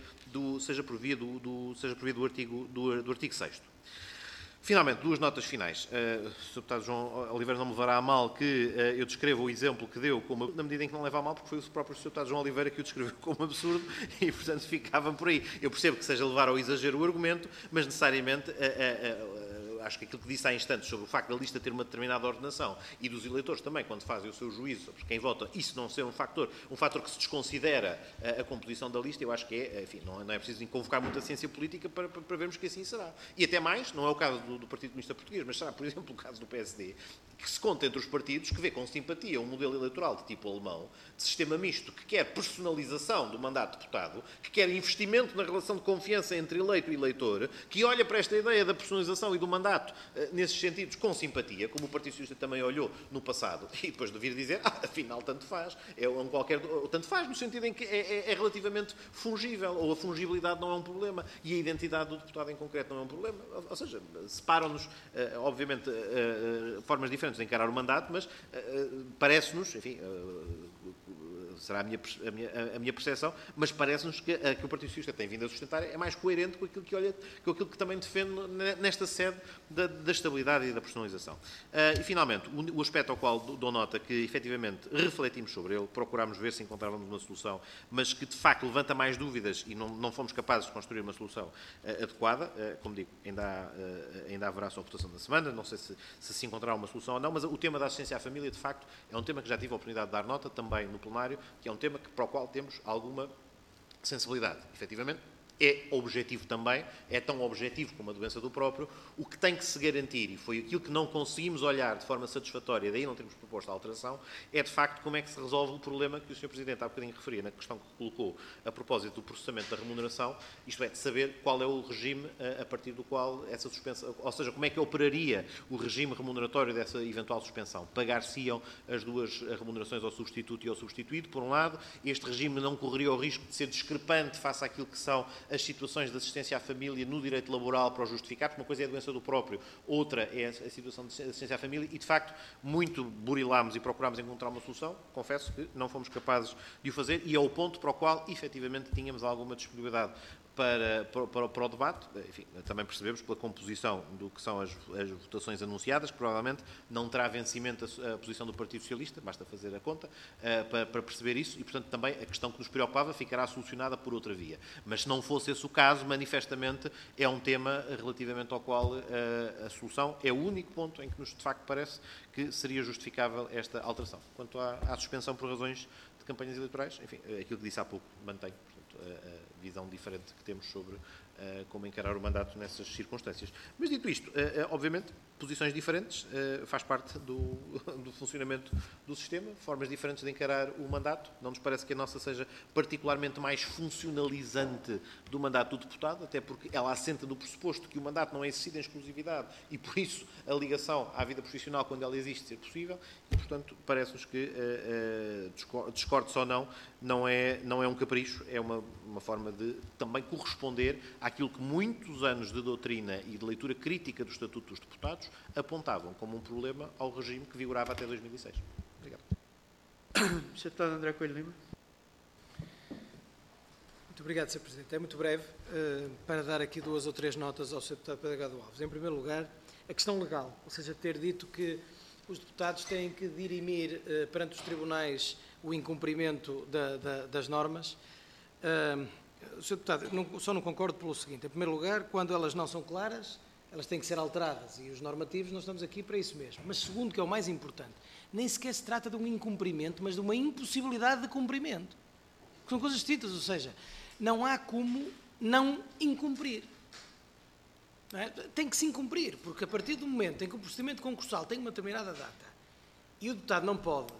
do artigo 6º. Finalmente, duas notas finais. O Sr. Deputado João Oliveira não me levará a mal que eu descreva o exemplo que deu, na medida em que não leva a mal, porque foi o próprio Sr. Deputado João Oliveira que o descreveu como absurdo e, portanto, ficavam por aí. Eu percebo que seja levar ao exagero o argumento, mas necessariamente acho que aquilo que disse há instantes sobre o facto da lista ter uma determinada ordenação e dos eleitores também, quando fazem o seu juízo sobre quem vota, isso não ser um fator que se desconsidera a composição da lista, eu acho que enfim, não é preciso convocar muita ciência política para vermos que assim será. E até mais, não é o caso do Partido Comunista Português, mas será, por exemplo, o caso do PSD, que se conta entre os partidos que vê com simpatia um modelo eleitoral de tipo alemão, de sistema misto, que quer personalização do mandato de deputado, que quer investimento na relação de confiança entre eleito e eleitor, que olha para esta ideia da personalização e do mandato nesses sentidos com simpatia, como o Partido Socialista também olhou no passado, e depois de vir dizer, afinal, tanto faz. Tanto faz no sentido em que é relativamente fungível, ou a fungibilidade não é um problema, e a identidade do deputado em concreto não é um problema. Ou seja, separam-nos, obviamente, formas diferentes de encarar o mandato, mas parece-nos, enfim, será a minha percepção, mas parece-nos que o Partido Socialista tem vindo a sustentar é mais coerente com aquilo que também defende nesta sede da estabilidade e da personalização. E, finalmente, o aspecto ao qual dou nota que, efetivamente, refletimos sobre ele, procurámos ver se encontrávamos uma solução, mas que, de facto, levanta mais dúvidas e não fomos capazes de construir uma solução adequada. Como digo, ainda haverá só votação da semana, não sei se encontrará uma solução ou não, mas o tema da assistência à família, de facto, é um tema que já tive a oportunidade de dar nota, também no plenário, que é um tema para o qual temos alguma sensibilidade. Efetivamente, é objetivo também, é tão objetivo como a doença do próprio. O que tem que se garantir, e foi aquilo que não conseguimos olhar de forma satisfatória, daí não temos proposto a alteração, é de facto como é que se resolve o problema que o Sr. Presidente há bocadinho referia na questão que colocou a propósito do processamento da remuneração, isto é, de saber qual é o regime a partir do qual essa suspensão, ou seja, como é que operaria o regime remuneratório dessa eventual suspensão. Pagar-se-iam as duas remunerações ao substituto e ao substituído, por um lado, este regime não correria o risco de ser discrepante face àquilo que são as situações de assistência à família no direito laboral para o justificar, porque uma coisa é a doença do próprio, outra é a situação de assistência à família, e de facto muito burilámos e procurámos encontrar uma solução, confesso que não fomos capazes de o fazer, e é o ponto para o qual efetivamente tínhamos alguma disponibilidade para o debate. Enfim, também percebemos pela composição do que são as votações anunciadas, que provavelmente não terá vencimento a posição do Partido Socialista, basta fazer a conta, para perceber isso, e portanto também a questão que nos preocupava ficará solucionada por outra via. Mas se não fosse esse o caso, manifestamente é um tema relativamente ao qual a solução é o único ponto em que nos de facto parece que seria justificável esta alteração. Quanto à suspensão por razões de campanhas eleitorais, enfim, aquilo que disse há pouco mantém, portanto, a visão diferente que temos sobre como encarar o mandato nessas circunstâncias. Mas dito isto, obviamente, posições diferentes, faz parte do funcionamento do sistema, formas diferentes de encarar o mandato. Não nos parece que a nossa seja particularmente mais funcionalizante do mandato do deputado, até porque ela assenta no pressuposto que o mandato não é exercido em exclusividade e, por isso, a ligação à vida profissional, quando ela existe, ser possível, e, portanto, parece-nos que, discorde ou não é um capricho, é uma forma de também corresponder àquilo que muitos anos de doutrina e de leitura crítica do Estatuto dos Deputados apontavam como um problema ao regime que vigorava até 2006. Obrigado. Sr. Deputado André Coelho Lima. Muito obrigado, Sr. Presidente. É muito breve para dar aqui 2 ou 3 notas ao Sr. Deputado Pedro Delgado Alves. Em primeiro lugar, a questão legal, ou seja, ter dito que os deputados têm que dirimir perante os tribunais o incumprimento das normas. Sr. Deputado, só não concordo pelo seguinte. Em primeiro lugar, quando elas não são claras, elas têm que ser alteradas, e os normativos nós estamos aqui para isso mesmo. Mas segundo, que é o mais importante, nem sequer se trata de um incumprimento, mas de uma impossibilidade de cumprimento. São coisas distintas, ou seja, não há como não incumprir. Não é? Tem que se incumprir, porque a partir do momento em que o procedimento concursal tem uma determinada data e o deputado não pode,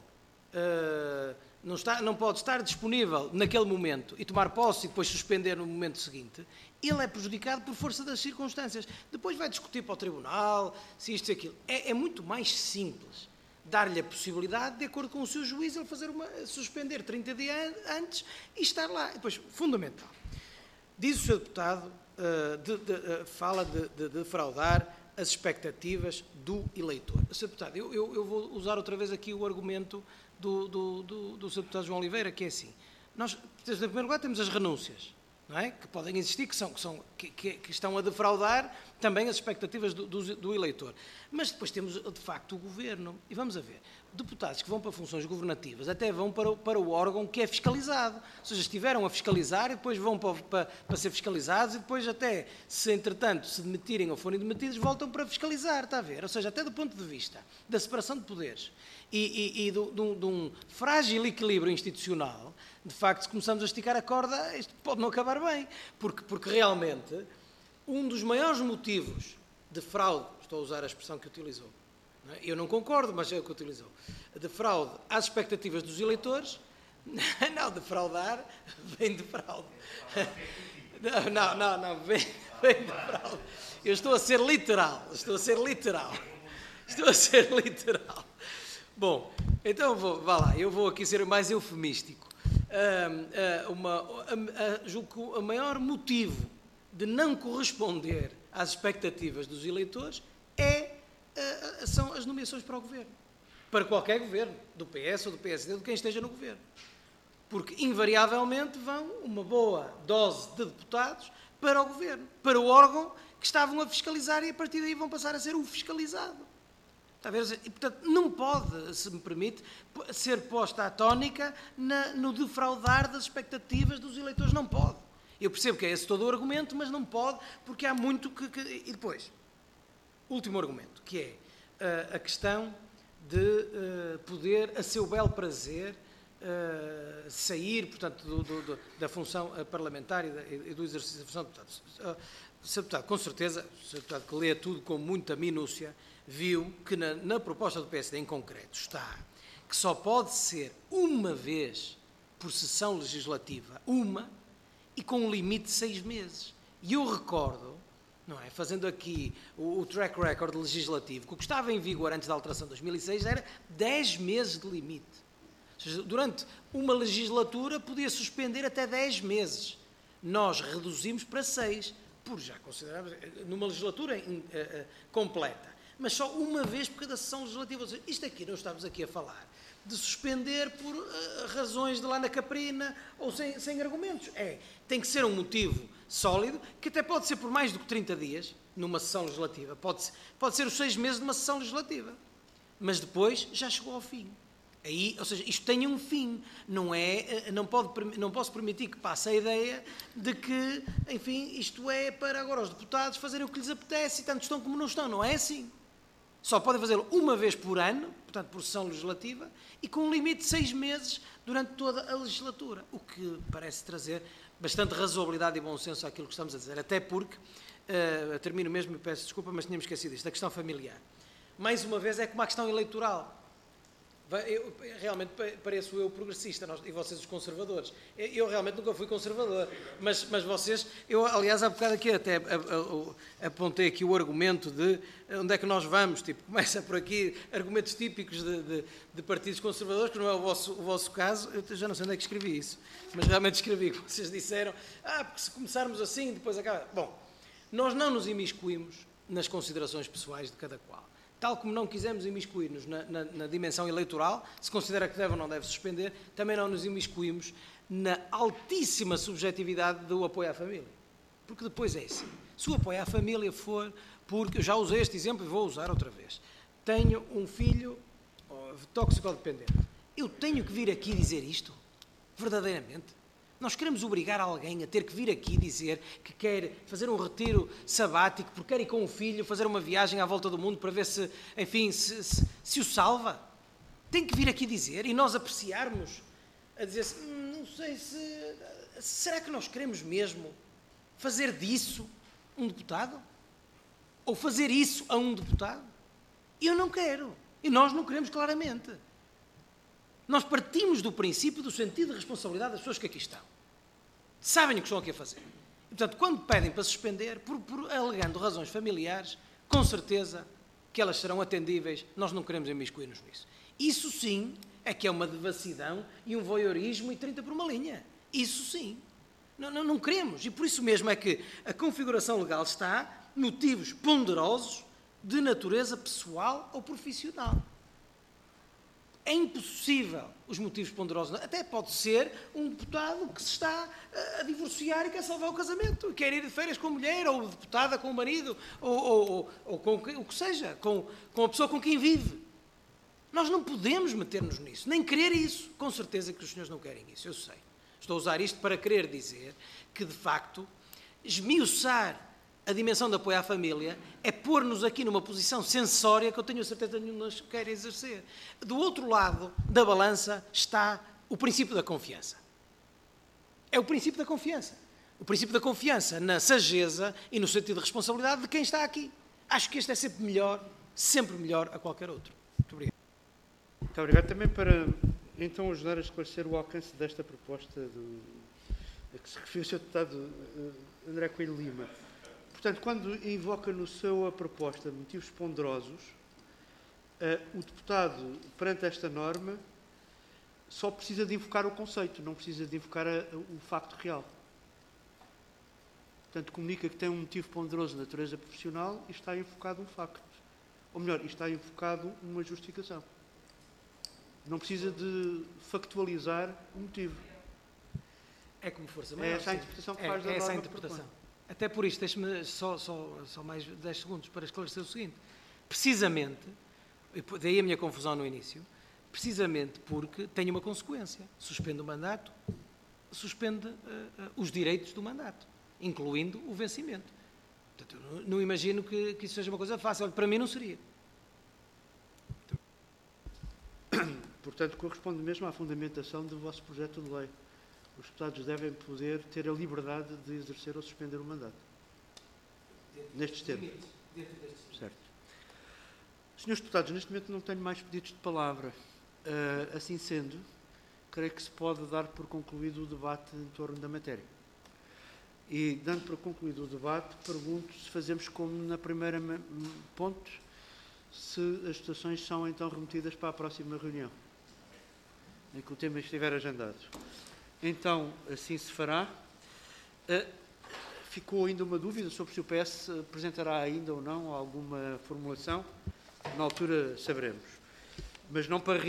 não pode estar disponível naquele momento e tomar posse e depois suspender no momento seguinte, ele é prejudicado por força das circunstâncias. Depois vai discutir para o tribunal, se isto e aquilo. É muito mais simples dar-lhe a possibilidade, de acordo com o seu juiz, ele suspender 30 dias antes e estar lá. Depois, fundamental. Diz o Sr. Deputado, fala de defraudar as expectativas do eleitor. Sr. Deputado, eu vou usar outra vez aqui o argumento do Sr. Deputado João Oliveira, que é assim. Nós, em primeiro lugar, temos as renúncias, não é? Que podem existir, que estão a defraudar também as expectativas do eleitor. Mas depois temos, de facto, o Governo. E vamos a ver, deputados que vão para funções governativas até vão para o órgão que é fiscalizado. Ou seja, estiveram a fiscalizar e depois vão para ser fiscalizados e depois até, se entretanto se demitirem ou forem demitidos, voltam para fiscalizar, está a ver? Ou seja, até do ponto de vista da separação de poderes e de um frágil equilíbrio institucional, de facto, se começamos a esticar a corda, isto pode não acabar bem, porque realmente um dos maiores motivos de fraude, estou a usar a expressão que utilizou, não é? Eu não concordo, mas é o que utilizou, de fraude às expectativas dos eleitores, não, defraudar vem de fraude. Não, vem de fraude. Eu estou a ser literal. Bom, então vá lá, eu vou aqui ser mais eufemístico. Julgo que o maior motivo de não corresponder às expectativas dos eleitores são as nomeações para o governo. Para qualquer governo, do PS ou do PSD, de quem esteja no governo. Porque, invariavelmente, vão uma boa dose de deputados para o governo, para o órgão que estavam a fiscalizar e, a partir daí, vão passar a ser o fiscalizado. Está a ver? E, portanto, não pode, se me permite, ser posta a tónica no defraudar das expectativas dos eleitores. Não pode. Eu percebo que é esse todo o argumento, mas não pode, porque há muito que... E depois, último argumento, que é a questão de poder, a seu belo prazer, sair, portanto, da função parlamentar e do exercício da função de deputado. Sr. Deputado, com certeza, o Sr. Deputado que lê tudo com muita minúcia, viu que na proposta do PSD em concreto está que só pode ser uma vez por sessão legislativa, e com um limite de 6 meses. E eu recordo, não é, fazendo aqui o track record legislativo, que o que estava em vigor antes da alteração de 2006 era 10 meses de limite. Ou seja, durante uma legislatura podia suspender até 10 meses. Nós reduzimos para 6, por já considerarmos numa legislatura completa. Mas só uma vez por cada sessão legislativa. Ou seja, isto aqui, não estamos aqui a falar de suspender por razões de lá na caprina ou sem argumentos. Tem que ser um motivo sólido, que até pode ser por mais do que 30 dias, numa sessão legislativa. Pode ser os 6 meses de uma sessão legislativa. Mas depois já chegou ao fim. Aí, ou seja, isto tem um fim. Não posso permitir que passe a ideia de que, enfim, isto é para agora os deputados fazerem o que lhes apetece e tanto estão como não estão. Não é assim. Só podem fazê-lo uma vez por ano, portanto, por sessão legislativa, e com um limite de 6 meses durante toda a legislatura, o que parece trazer bastante razoabilidade e bom senso àquilo que estamos a dizer, até porque, termino mesmo e peço desculpa, mas tínhamos esquecido isto, a questão familiar. Mais uma vez é como a questão eleitoral. Realmente pareço eu progressista e vocês os conservadores. Eu realmente nunca fui conservador, mas vocês... Eu, aliás, há bocado aqui até apontei aqui o argumento de onde é que nós vamos, tipo, começa por aqui argumentos típicos de partidos conservadores, que não é o vosso caso. Eu já não sei onde é que escrevi isso, mas realmente escrevi, como vocês disseram, porque se começarmos assim, depois acaba... Bom, nós não nos imiscuímos nas considerações pessoais de cada qual. Tal como não quisemos imiscuir-nos na dimensão eleitoral, se considera que deve ou não deve suspender, também não nos imiscuímos na altíssima subjetividade do apoio à família. Porque depois é assim. Se o apoio à família for, porque eu já usei este exemplo e vou usar outra vez. Tenho um filho tóxico-dependente. Eu tenho que vir aqui dizer isto? Verdadeiramente? Nós queremos obrigar alguém a ter que vir aqui dizer que quer fazer um retiro sabático, porque quer ir com o filho, fazer uma viagem à volta do mundo para ver se, enfim, se o salva? Tem que vir aqui dizer e nós apreciarmos, a dizer assim, não sei se... Será que nós queremos mesmo fazer disso um deputado? Ou fazer isso a um deputado? Eu não quero. E nós não queremos claramente. Nós partimos do princípio do sentido de responsabilidade das pessoas que aqui estão. Sabem o que estão aqui a fazer. E, portanto, quando pedem para suspender, alegando razões familiares, com certeza que elas serão atendíveis, nós não queremos imiscuir-nos nisso. Isso sim é que é uma devassidão e um voyeurismo e 30 por uma linha. Isso sim. Não queremos. E por isso mesmo é que a configuração legal está motivos ponderosos de natureza pessoal ou profissional. É impossível os motivos ponderosos. Até pode ser um deputado que se está a divorciar e quer salvar o casamento, quer ir de férias com a mulher, ou deputada com o marido, ou com o que seja, com a pessoa com quem vive. Nós não podemos meter-nos nisso, nem querer isso. Com certeza que os senhores não querem isso, eu sei. Estou a usar isto para querer dizer que, de facto, esmiuçar a dimensão de apoio à família é pôr-nos aqui numa posição censória que eu tenho a certeza nenhuma quer exercer. Do outro lado da balança está o princípio da confiança. É o princípio da confiança. O princípio da confiança na sageza e no sentido de responsabilidade de quem está aqui. Acho que este é sempre melhor a qualquer outro. Muito obrigado. Muito obrigado. Também para, então, ajudar a esclarecer o alcance desta proposta a que se referiu o Sr. Deputado André Coelho Lima. Portanto, quando invoca no seu a proposta motivos ponderosos, o deputado, perante esta norma, só precisa de invocar o conceito, não precisa de invocar o facto real. Portanto, comunica que tem um motivo ponderoso de natureza profissional e está invocado um facto. Ou melhor, está invocado uma justificação. Não precisa de factualizar o motivo. É como força maior. É essa a interpretação que faz da norma. É essa a interpretação. Até por isto, deixe-me só mais 10 segundos para esclarecer o seguinte. Precisamente, daí a minha confusão no início, precisamente porque tem uma consequência. Suspende o mandato, suspende os direitos do mandato, incluindo o vencimento. Portanto, eu não imagino que isso seja uma coisa fácil. Olha, para mim não seria. Portanto, corresponde mesmo à fundamentação do vosso projeto de lei. Os deputados devem poder ter a liberdade de exercer ou suspender o mandato. Nestes termos. Certo. Senhores deputados, neste momento não tenho mais pedidos de palavra. Assim sendo, creio que se pode dar por concluído o debate em torno da matéria. E, dando por concluído o debate, pergunto se fazemos como na primeira ponto, se as votações são então remetidas para a próxima reunião, em que o tema estiver agendado. Então, assim se fará. Ficou ainda uma dúvida sobre se o PS apresentará ainda ou não alguma formulação. Na altura saberemos. Mas não para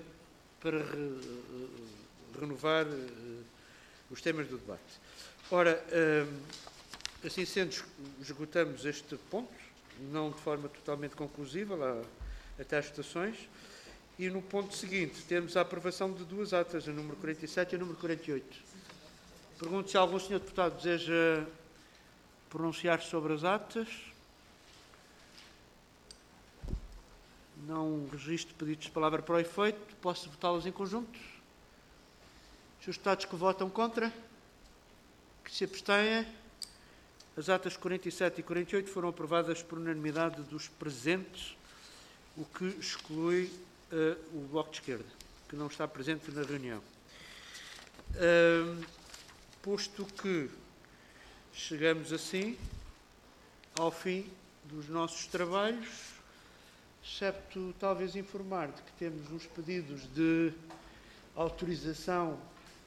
renovar os temas do debate. Ora, assim sendo, esgotamos este ponto, não de forma totalmente conclusiva, lá até às votações. E no ponto seguinte, temos a aprovação de duas atas, a número 47 e a número 48. Pergunto se algum senhor deputado deseja pronunciar sobre as atas. Não registro pedidos de palavra para o efeito. Posso votá-las em conjunto? Os deputados que votam contra? Que se abstêm? As atas 47 e 48 foram aprovadas por unanimidade dos presentes, o que exclui o Bloco de Esquerda, que não está presente na reunião. Posto que chegamos assim ao fim dos nossos trabalhos, excepto talvez informar de que temos uns pedidos de autorização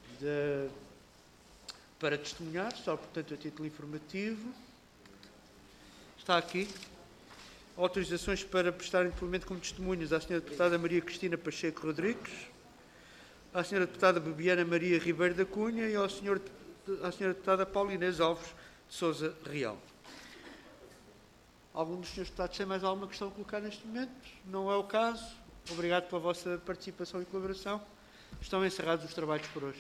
para testemunhar, só portanto a título informativo. Está aqui. Autorizações para prestar depoimento como testemunhas à Sra. Deputada Maria Cristina Pacheco Rodrigues, à Sra. Deputada Bebiana Maria Ribeiro da Cunha e à Sra. Deputada Paula Inês Alves de Sousa Real. Algum dos senhores deputados tem mais alguma questão a colocar neste momento? Não é o caso. Obrigado pela vossa participação e colaboração. Estão encerrados os trabalhos por hoje.